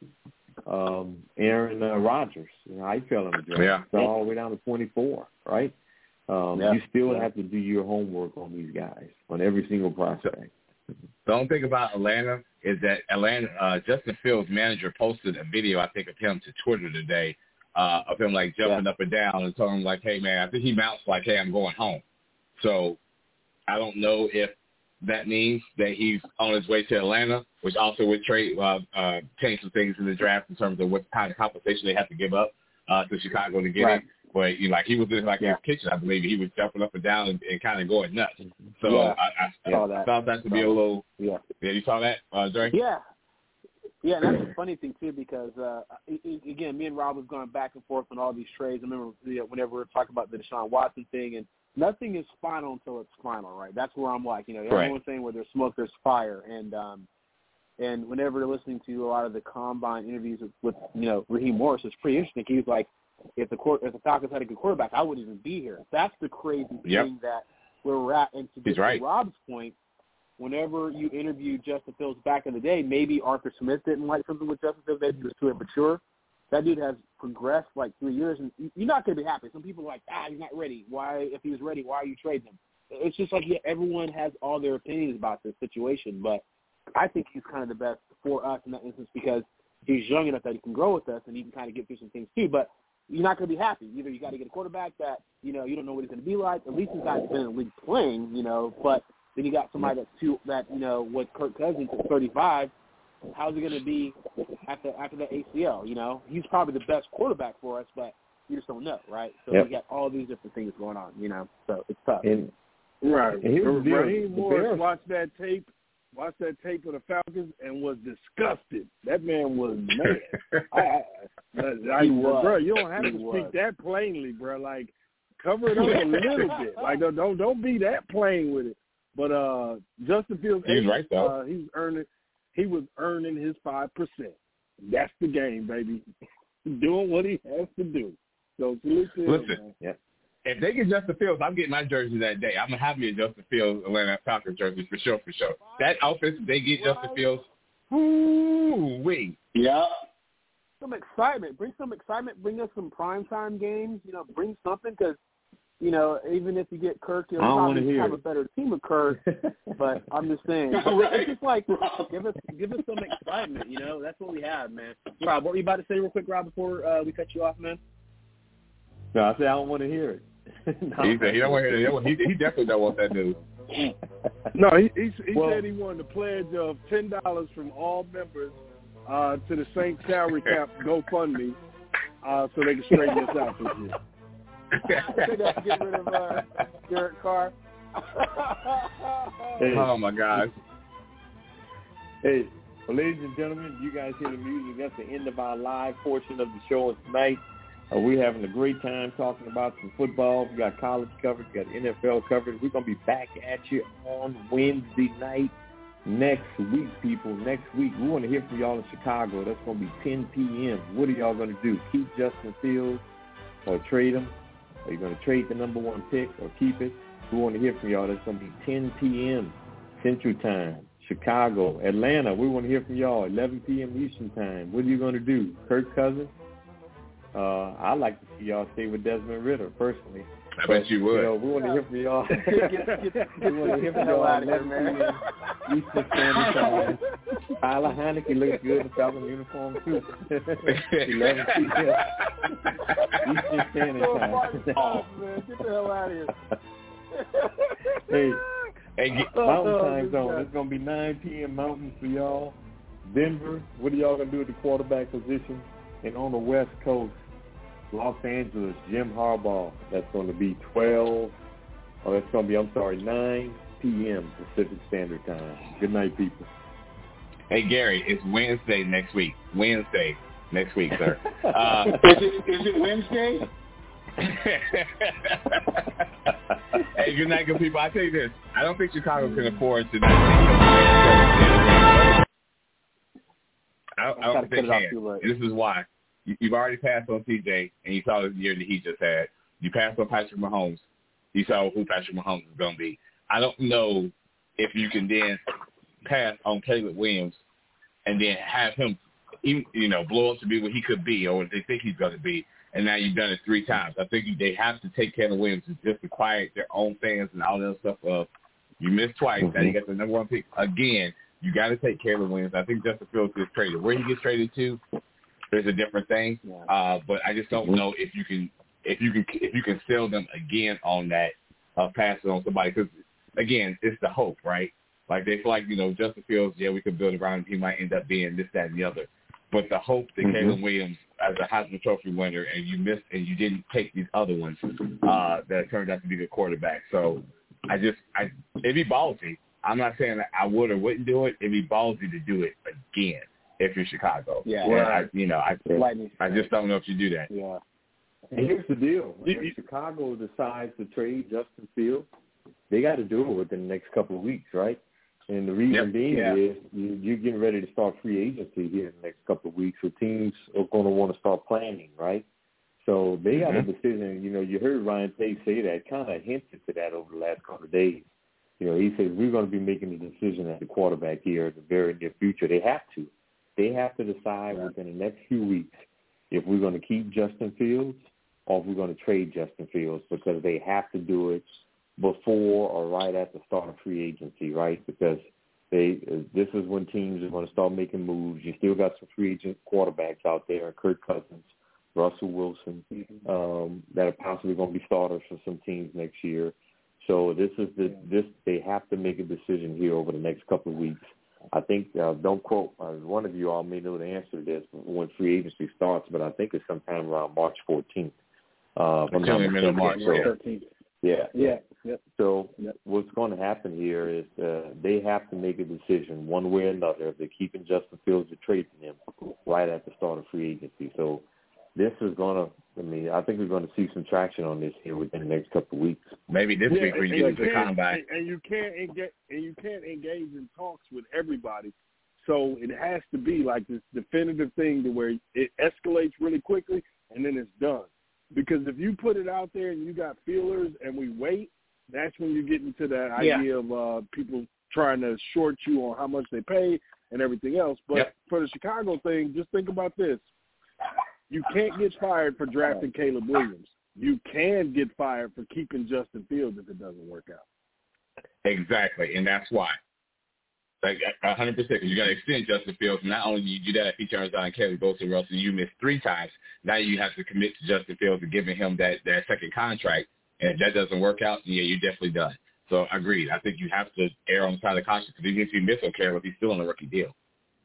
um Aaron uh, Rodgers. You know, I fell in the draft. Yeah. So all the way down to twenty-four, right? Um, yeah. You still yeah. have to do your homework on these guys, on every single prospect. The only thing about Atlanta is that Atlanta, uh, Justin Fields' manager posted a video, I think, of him to Twitter today, uh, of him, like, jumping yeah. up and down and telling him, like, hey, man, I think he mounts like, hey, I'm going home. So I don't know if that means that he's on his way to Atlanta, which also would trade, uh, uh, change some things in the draft in terms of what kind of compensation they have to give up uh, to Chicago to get right. it. But you know, like he was in like yeah. his kitchen, I believe. He was jumping up and down and, and kind of going nuts. So yeah. I, I, saw I that. found that to be a little. Yeah. Yeah, you saw that, uh, Dre? Yeah. Yeah, and that's a funny thing too because uh, again, me and Rob was going back and forth on all these trades. I remember you know, whenever we were talking about the Deshaun Watson thing, and nothing is final until it's final, right? That's where I'm like, you know, everyone's right. saying where there's smoke, there's fire, and um, and whenever you're listening to a lot of the combine interviews with, with you know Raheem Morris, it's pretty interesting. He was like, if the if the Falcons had a good quarterback, I wouldn't even be here. That's the crazy yep. thing that where we're at. And to get right. to Rob's point, whenever you interviewed Justin Fields back in the day, maybe Arthur Smith didn't like something with Justin Fields. Maybe he was too immature. That dude has progressed like three years, and you're not going to be happy. Some people are like, ah, he's not ready. Why, if he was ready, why are you trading him? It's just like yeah, everyone has all their opinions about this situation, but I think he's kind of the best for us in that instance because he's young enough that he can grow with us and he can kind of get through some things too. But you're not going to be happy. Either you got to get a quarterback that, you know, you don't know what he's going to be like. At least he's not been in the league playing, you know, but then you got somebody that's too, that, you know, with Kirk Cousins at thirty-five, how's it going to be after after that A C L, you know? He's probably the best quarterback for us, but you just don't know, right? So yep. we got all these different things going on, you know, so it's tough. And, right. And Raheem Morris watched that tape, watched that tape of the Falcons and was disgusted. That man was mad. I, I, I, he was. Bro, you don't have he to was. speak that plainly, bro. Like, cover it up a little bit. Like, don't don't, don't be that plain with it. But uh, Justin Fields, he's right though. Uh, he's earning. He was earning his five percent. That's the game, baby. Doing what he has to do. So salute to him, listen. Yeah. If they get Justin Fields, I'm getting my jersey that day. I'm going to have me a Justin Fields Atlanta Falcons jersey for sure, for sure. That offense, if they get Justin Fields, woo-wee. Yeah. Some excitement. Bring some excitement. Bring us some primetime games. You know, bring something because, you know, even if you get Kirk, you'll probably have a better team with Kirk. But I'm just saying. It's just like, give us give us some excitement, you know. That's what we have, man. Rob, what were you about to say real quick, Rob, before uh, we cut you off, man? No, I said I don't want to hear it. no. He said he don't want to hear it. He, he definitely don't want that news. No, he he, he well, said he wanted a pledge of ten dollars from all members uh, to the Saints salary cap GoFundMe, uh, so they can straighten this out this year. They got to get rid of uh, Derek Carr. Hey. Oh my God. Hey, well, ladies and gentlemen, you guys hear the music. That's the end of our live portion of the show tonight. Uh, we're having a great time talking about some football. We got college coverage, we got N F L coverage. We're going to be back at you on Wednesday night next week, people. Next week, we want to hear from y'all in Chicago. That's going to be ten p.m. What are y'all going to do? Keep Justin Fields or trade him? Are you going to trade the number one pick or keep it? We want to hear from y'all. That's going to be ten p.m. Central Time. Chicago, Atlanta, we want to hear from y'all. eleven p.m. Eastern Time. What are you going to do? Kirk Cousins? Uh, I'd like to see y'all stay with Desmond Ritter, personally. I bet you would. You know, we want to hear from y'all. get, get, get, we want to hear from y'all at eleven p.m. Eastern Standard Time. Tyler Heineke looks good in the Falcon uniform, too. eleven p.m. Eastern Standard Time. Oh, man. Get the hell out of here. Hey, hey get, Mountain Time Zone. It's going to be nine p.m. Mountain for y'all. Denver, what are y'all going to do at the quarterback position? And on the West Coast, Los Angeles, Jim Harbaugh, that's going to be twelve, oh, that's going to be, I'm sorry, nine p.m. Pacific Standard Time. Good night, people. Hey, Gary, it's Wednesday next week. Wednesday next week, sir. Uh, is, it, is it Wednesday? Hey, good night, good people. I tell you this: I don't think Chicago can afford to not take I don't, I don't think they can. This is why. You, you've already passed on C J, and you saw the year that he just had. You passed on Patrick Mahomes. You saw who Patrick Mahomes is going to be. I don't know if you can then pass on Caleb Williams and then have him, you know, blow up to be what he could be or what they think he's going to be. And now you've done it three times. I think they have to take Caleb Williams just to quiet their own fans and all that other stuff up. You missed twice. Mm-hmm. Now you got the number one pick again. You got to take Caleb Williams. I think Justin Fields gets traded. Where he gets traded to, there's a different thing. Uh, but I just don't know if you can if you can if you can sell them again on that, uh, pass it on somebody. Because again, it's the hope, right? Like they feel like, you know, Justin Fields, yeah, we could build around him. He might end up being this, that, and the other. But the hope that mm-hmm. Caleb Williams, as a Heisman Trophy winner, and you missed and you didn't take these other ones uh, that turned out to be the quarterback. So I just, I it'd be ballsy. I'm not saying that I would or wouldn't do it. It'd be ballsy to do it again if you're Chicago. Yeah. Well, I, you know, I, I just don't know if you do that. Yeah. And here's the deal: if Chicago decides to trade Justin Fields, they got to do it within the next couple of weeks, right? And the reason yep. being yeah. is you, you're getting ready to start free agency here in the next couple of weeks, so teams are going to want to start planning, right? So they got mm-hmm. a decision. You know, you heard Ryan Pace say that, kind of hinted to that over the last couple of days. You know, he said we're going to be making a decision at the quarterback here in the very near future. They have to. They have to decide yeah. within the next few weeks if we're going to keep Justin Fields or if we're going to trade Justin Fields, because they have to do it before or right at the start of free agency, right? Because they this is when teams are going to start making moves. You still got some free agent quarterbacks out there, Kirk Cousins, Russell Wilson, mm-hmm. um, that are possibly going to be starters for some teams next year. So this is the this they have to make a decision here over the next couple of weeks. I think uh, don't quote uh, one of you all may know the answer to this when free agency starts, but I think it's sometime around March fourteenth. Uh, from the middle of March, so, yeah, yeah. Yep. So yep. what's going to happen here is uh, they have to make a decision one way or another if they're keeping Justin Fields or trading him right at the start of free agency. So this is going to, I mean, I think we're going to see some traction on this here within the next couple of weeks. Maybe this yeah, week we can get into the combine. And, and you can't engage, and you can't engage in talks with everybody. So it has to be like this definitive thing to where it escalates really quickly and then it's done. Because if you put it out there and you got feelers and we wait, that's when you get into that yeah. idea of uh, people trying to short you on how much they pay and everything else. But yep. for the Chicago thing, just think about this. You can't get fired for drafting Caleb Williams. You can get fired for keeping Justin Fields if it doesn't work out. Exactly, and that's why. Like one hundred percent, because you got to extend Justin Fields. Not only do you do that if he turns out and Kelly goes to Russell, you missed three times. Now you have to commit to Justin Fields and giving him that, that second contract. And if that doesn't work out, yeah, you're definitely done. So agreed. I think you have to err on the side of caution because even if you miss on Caleb, he's still on a rookie deal.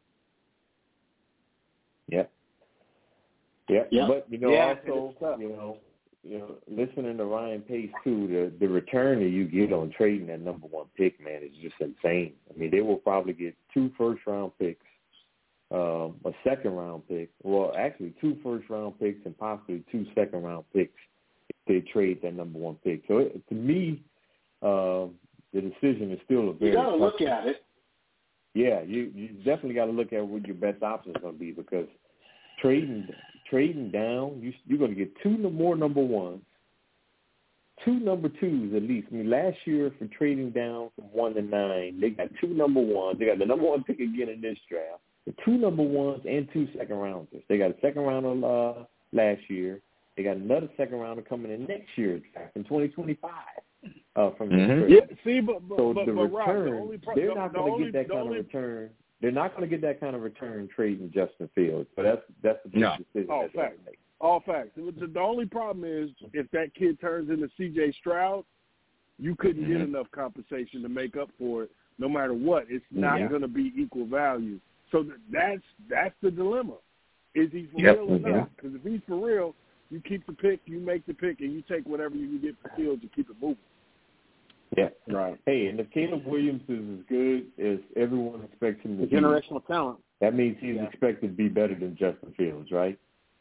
Yep. Yep. Yeah. But, you know, yeah, also, you know, you know, listening to Ryan Pace, too, the, the return that you get on trading that number one pick, man, is just insane. I mean, they will probably get two first-round picks, um, a second-round pick. Well, actually, two first-round picks and possibly two second-round picks if they trade that number one pick. So, it, to me, uh, the decision is still a very – You got to look at it. Yeah, you, you definitely got to look at what your best option is going to be because trading – Trading down, you, you're going to get two more number ones, two number twos at least. I mean, last year for trading down from one to nine, they got two number ones. They got the number one pick again in this draft. The two number ones and two second rounders. They got a second rounder uh, last year. They got another second rounder coming in next year's draft in twenty twenty-five. Uh, from mm-hmm. the yeah, see, but, but, so but, the but return, Rob, the only pro- they're the, not the going to only, get that the kind only, of return. They're not going to get that kind of return trading Justin Fields. So that's that's the big no. decision. All facts. All facts. The, the only problem is if that kid turns into C J Stroud, you couldn't mm-hmm. get enough compensation to make up for it. No matter what, it's not yeah. going to be equal value. So th- that's that's the dilemma. Is he for yep. real or yeah. not? Because if he's for real, you keep the pick, you make the pick, and you take whatever you can get for Fields and keep it moving. Yeah. Right. Hey, and if Caleb Williams is as good as everyone expects him to be, generational talent, that means he's yeah. expected to be better than Justin Fields, right?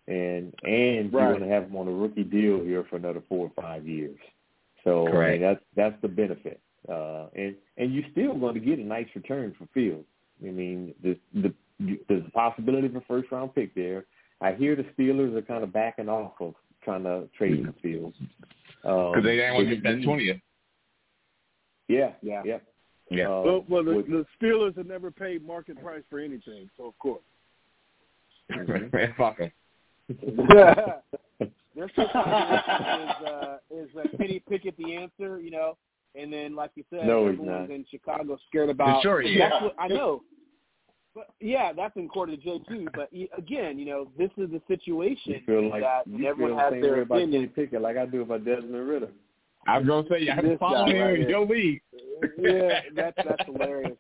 and and right. you're going to have him on a rookie deal here for another four or five years. So I mean, that's that's the benefit, uh, and and you're still going to get a nice return for Fields. I mean, the, the, there's a possibility of a first round pick there. I hear the Steelers are kind of backing off of trying to trade the Fields because um, they didn't want to get that twentieth. Yeah, yeah, yeah. Yeah. Uh, well, well the, with, the Steelers have never paid market price for anything, so of course. Man, fuck them. Their situation is, uh, is uh, Kenny Pickett the answer, you know, and then, like you said, no, everyone's in Chicago scared about. Sure, yeah. That's what I know. But, yeah, that's in court of J Q. But, again, you know, this is the situation you feel like, that you everyone feel has the their about opinion. Kenny Pickett, like I do about Desmond Ritter. I was going to say, you have to follow him right in your league. Yeah, that's, that's hilarious.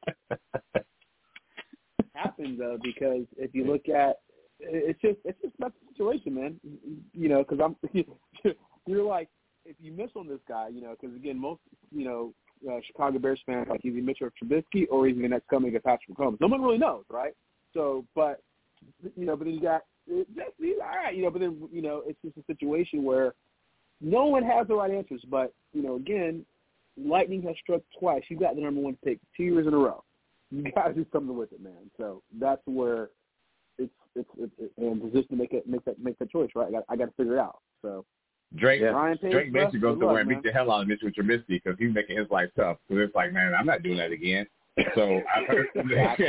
Happened, though, because if you look at it's just it's just about the situation, man. You know, because I'm you're like if you miss on this guy, you know, because again, most you know uh, Chicago Bears fans like he's a Mitchell Trubisky or he's the next coming of Patrick Mahomes. No one really knows, right? So, but you know, but then you got just he's all right, you know. But then you know, it's just a situation where no one has the right answers. But you know, again, lightning has struck twice. You got the number one pick two years in a row. You got to do something with it, man. So that's where. It's it's it's in position to make it make that make that choice, right? I got I got to figure it out. So Drake yeah. Ryan Pace, Drake basically goes somewhere and man. beat the hell out of Mitchell Trubisky because he's making his life tough. So it's like, man, I'm not doing that again. So exactly,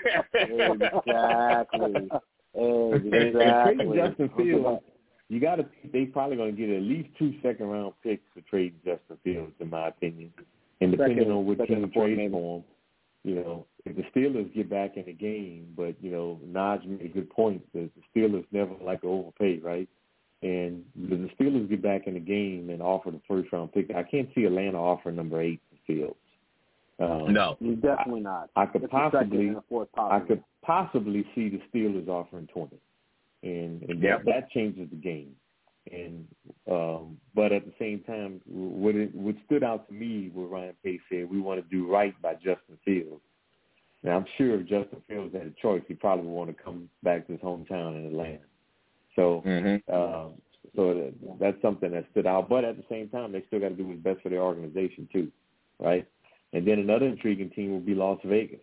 exactly, exactly. Justin Fields, you got to. They probably going to get at least two second round picks to trade Justin Fields, in my opinion, and depending second, on what team trades maybe. for him. You know, if the Steelers get back in the game, but, you know, Naj made a good point that the Steelers never like to overpay, right? And if the Steelers get back in the game and offer the first-round pick, I can't see Atlanta offering number eight for Fields. Um, no. Definitely not. I, I could it's possibly I could possibly. possibly see the Steelers offering twenty. And, and yeah. that, that changes the game. And um, but at the same time, what it, what stood out to me, what Ryan Pace said, we want to do right by Justin Fields. Now, I'm sure if Justin Fields had a choice, he probably would want to come back to his hometown in Atlanta. So, mm-hmm. uh, so that, that's something that stood out. But at the same time, they still got to do what's best for their organization too, right? And then another intriguing team will be Las Vegas.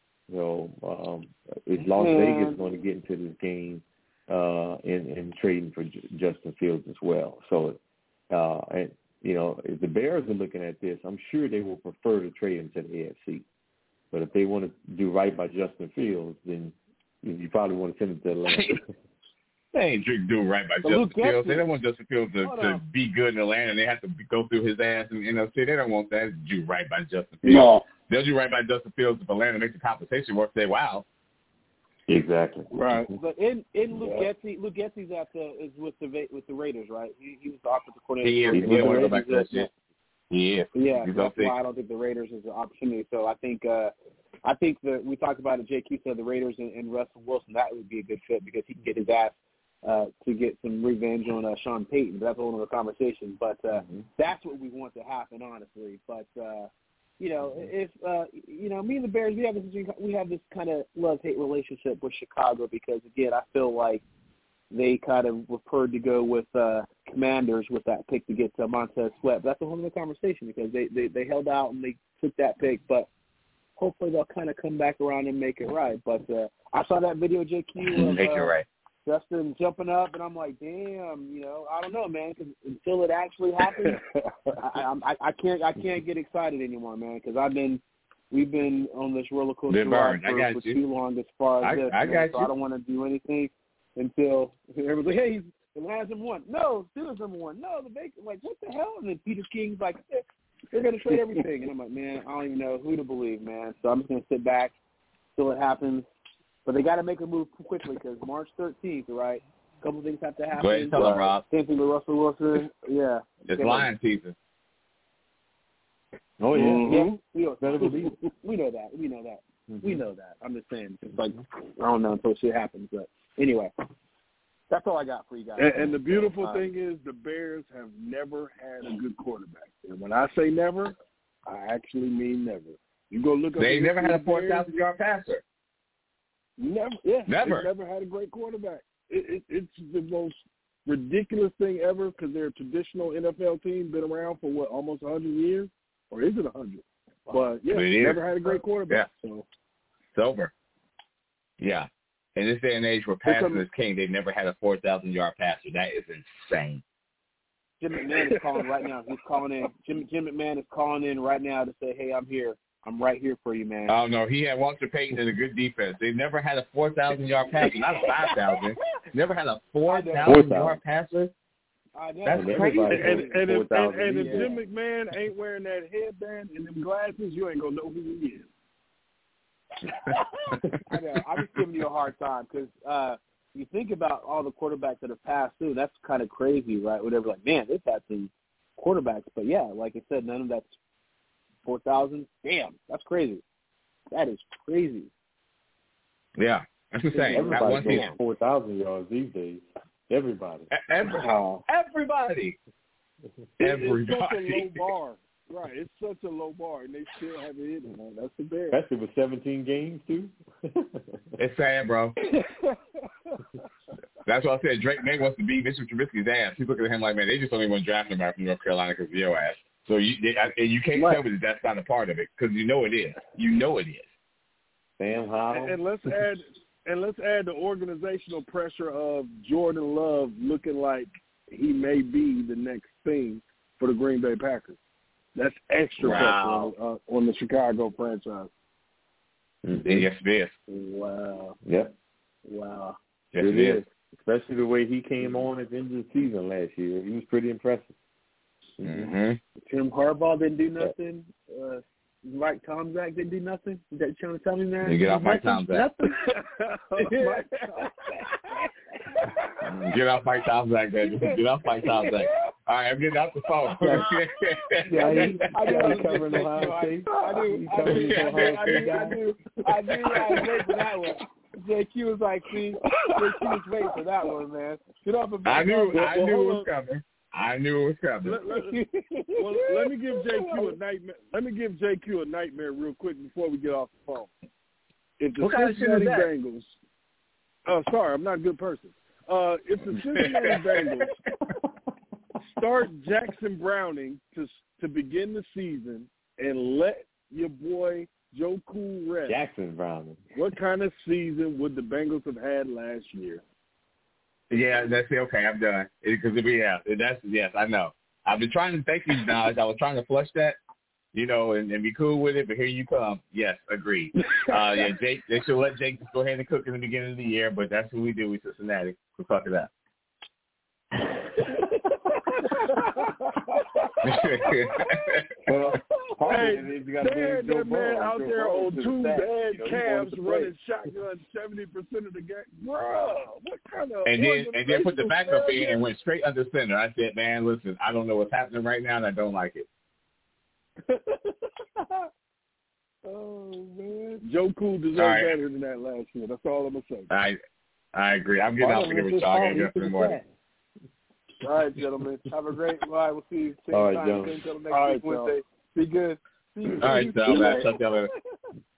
So, um, is Las yeah. Vegas going to get into this game? Uh, in, in trading for J- Justin Fields as well. So, uh, and, you know, if the Bears are looking at this, I'm sure they will prefer to trade him to the A F C. But if they want to do right by Justin Fields, then you probably want to send him to Atlanta. They ain't doing right by so Justin Fields. They don't want Justin Fields to, to be good in Atlanta. They have to go through his ass in the N F C. They don't want that to do right by Justin Fields. No. They'll do right by Justin Fields if Atlanta makes the compensation work. Say, wow. Exactly. Right. But in in Luke Getsy, Luke Getsy's at the is with the with the Raiders, right? He, he was the offensive coordinator. He is. He want to go back to that shit. Yeah. Yeah. He's That's why I don't think the Raiders is an opportunity. So I think uh, I think that we talked about it. J Q said the Raiders and, and Russell Wilson, that would be a good fit because he can get his ass uh, to get some revenge on uh, Sean Payton. But that's a whole other conversation. But uh, mm-hmm. that's what we want to happen, honestly. But uh, you know, if uh, you know, me and the Bears, we have this we have this kind of love-hate relationship with Chicago because again, I feel like they kind of preferred to go with uh, Commanders with that pick to get to Montez Sweat. But that's a whole other conversation because they, they they held out and they took that pick, but hopefully they'll kind of come back around and make it right. But uh, I saw that video, J Q, of, make it uh, right. Justin jumping up, and I'm like, damn, you know, I don't know, man, because until it actually happens, I, I, I can't, I can't get excited anymore, man, because I've been, we've been on this roller coaster ride for, for too long as far as I, this. I man, got so you. I don't want to do anything until everyone's like, hey, Atlanta's number one. No, Steelers number one. No, the Bakers. Like, what the hell? And then Peter King's like, they're going to trade everything. And I'm like, man, I don't even know who to believe, man. So I'm just going to sit back till it happens. But they got to make a move quickly because March thirteenth, right? A couple things have to happen. Go ahead and tell them, Rob. Same thing with Russell Wilson. Yeah. It's lion season. Oh, yeah. Mm-hmm. Yeah. We, know, Better believe it. we know that. We know that. Mm-hmm. We know that. I'm just saying. It's like, I don't know until shit happens. But anyway, that's all I got for you guys. And, and the beautiful uh, thing is the Bears have never had a good quarterback. And when I say never, I actually mean never. You go look up. They never had a four Bears, thousand yard passer. Never, yeah, Never. They've never had a great quarterback. it, it, it's the most ridiculous thing ever because they're a traditional N F L team, been around for what, almost one hundred years, or is it one hundred? But yeah, never had a great quarterback. Yeah. So it's over. Yeah. In this day and age where passing is king, they've never had a four thousand yard passer. That is insane. Jim McMahon is calling right now. He's calling in. Jim, Jim McMahon is calling in right now to say, hey, I'm here. I'm right here for you, man. Oh, no. He had Walter Payton in a good defense. They've never had a four thousand yard passer, not a five thousand. Never had a four thousand yard passer. I know. That's crazy. And, and, and, if, and, and if Jim McMahon ain't wearing that headband and them glasses, you ain't going to know who he is. I know. I'm just giving you a hard time because uh, you think about all the quarterbacks that have passed through. That's kind of crazy, right? Whatever, like, man, they've had some quarterbacks. But, yeah, like I said, none of that's four thousand. Damn, that's crazy. That is crazy. Yeah, that's insane. Everybody goes four thousand yards these days. Everybody. Everybody. Everybody. It's such a low bar. Right, it's such a low bar, and they still have it in there. That's the bad. Especially with seventeen games, too. It's sad, bro. That's what I said. Drake May wants to beat Mitchell Trubisky's ass. He's looking at him like, man, they just don't even want to draft him out from North Carolina because of your ass. So you they, and you can't right. tell me that that's not a part of it because you know it is. You know it is. Sam Howell. And, and let's add and let's add the organizational pressure of Jordan Love looking like he may be the next thing for the Green Bay Packers. That's extra wow. pressure on, uh, on the Chicago franchise. Mm-hmm. Yes, it is. Wow. Yep. Wow. Yes, it, it is. is. Especially the way he came on at the end of the season last year. He was pretty impressive. Mm-hmm. Tim Harbaugh didn't do nothing. Uh, Mike Tomczak didn't do nothing. Is that you trying to tell me, man? You get off Mike Tomczak. Get off Mike Tomczak, baby. Get off Mike Tomczak. All right, I'm getting off the phone. yeah, he, I knew I was covering Ohio State. I knew, I knew, I knew, I knew, I knew, I knew I was waiting for that one. J Q was like, see, J Q was waiting for that one, man. Get off of I knew, well, I well, knew it was coming. I knew it was coming. Let, let, well, let me give J Q a nightmare. Let me give J Q a nightmare real quick before we get off the phone. If the what Cincinnati kind of Bengals, oh, sorry, I'm not a good person. Uh, if the Cincinnati Bengals start Jackson Browning to to begin the season and let your boy Joe Cool rest, Jackson Browning, what kind of season would the Bengals have had last year? Yeah, that's it. Okay, I'm done. Because it, yeah, that's yes, I know. I've been trying to thank you, Nas. I was trying to flush that, you know, and, and be cool with it. But here you come. Yes, agreed. Uh, yeah, Jake. They should let Jake just go ahead and cook in the beginning of the year. But that's what we do with Cincinnati. So fuck it up. well, hey, is you got they had that man out there on two bad you know, calves running shotgun seventy percent of the game. Bruh, what kind of... And then, and then put the backup in and went straight under center. I said, man, listen, I don't know what's happening right now, and I don't like it. Oh, man. Joe Cool deserved right. better than that last year. That's all I'm going to say. I I agree. I'm getting out to get with y'all. I got to get up in the morning. All right, gentlemen. Have a great one. We'll see you same All right, time, gentlemen. same time next All week, right, Wednesday. Be good. See you. All right, so I'll talk to y'all later.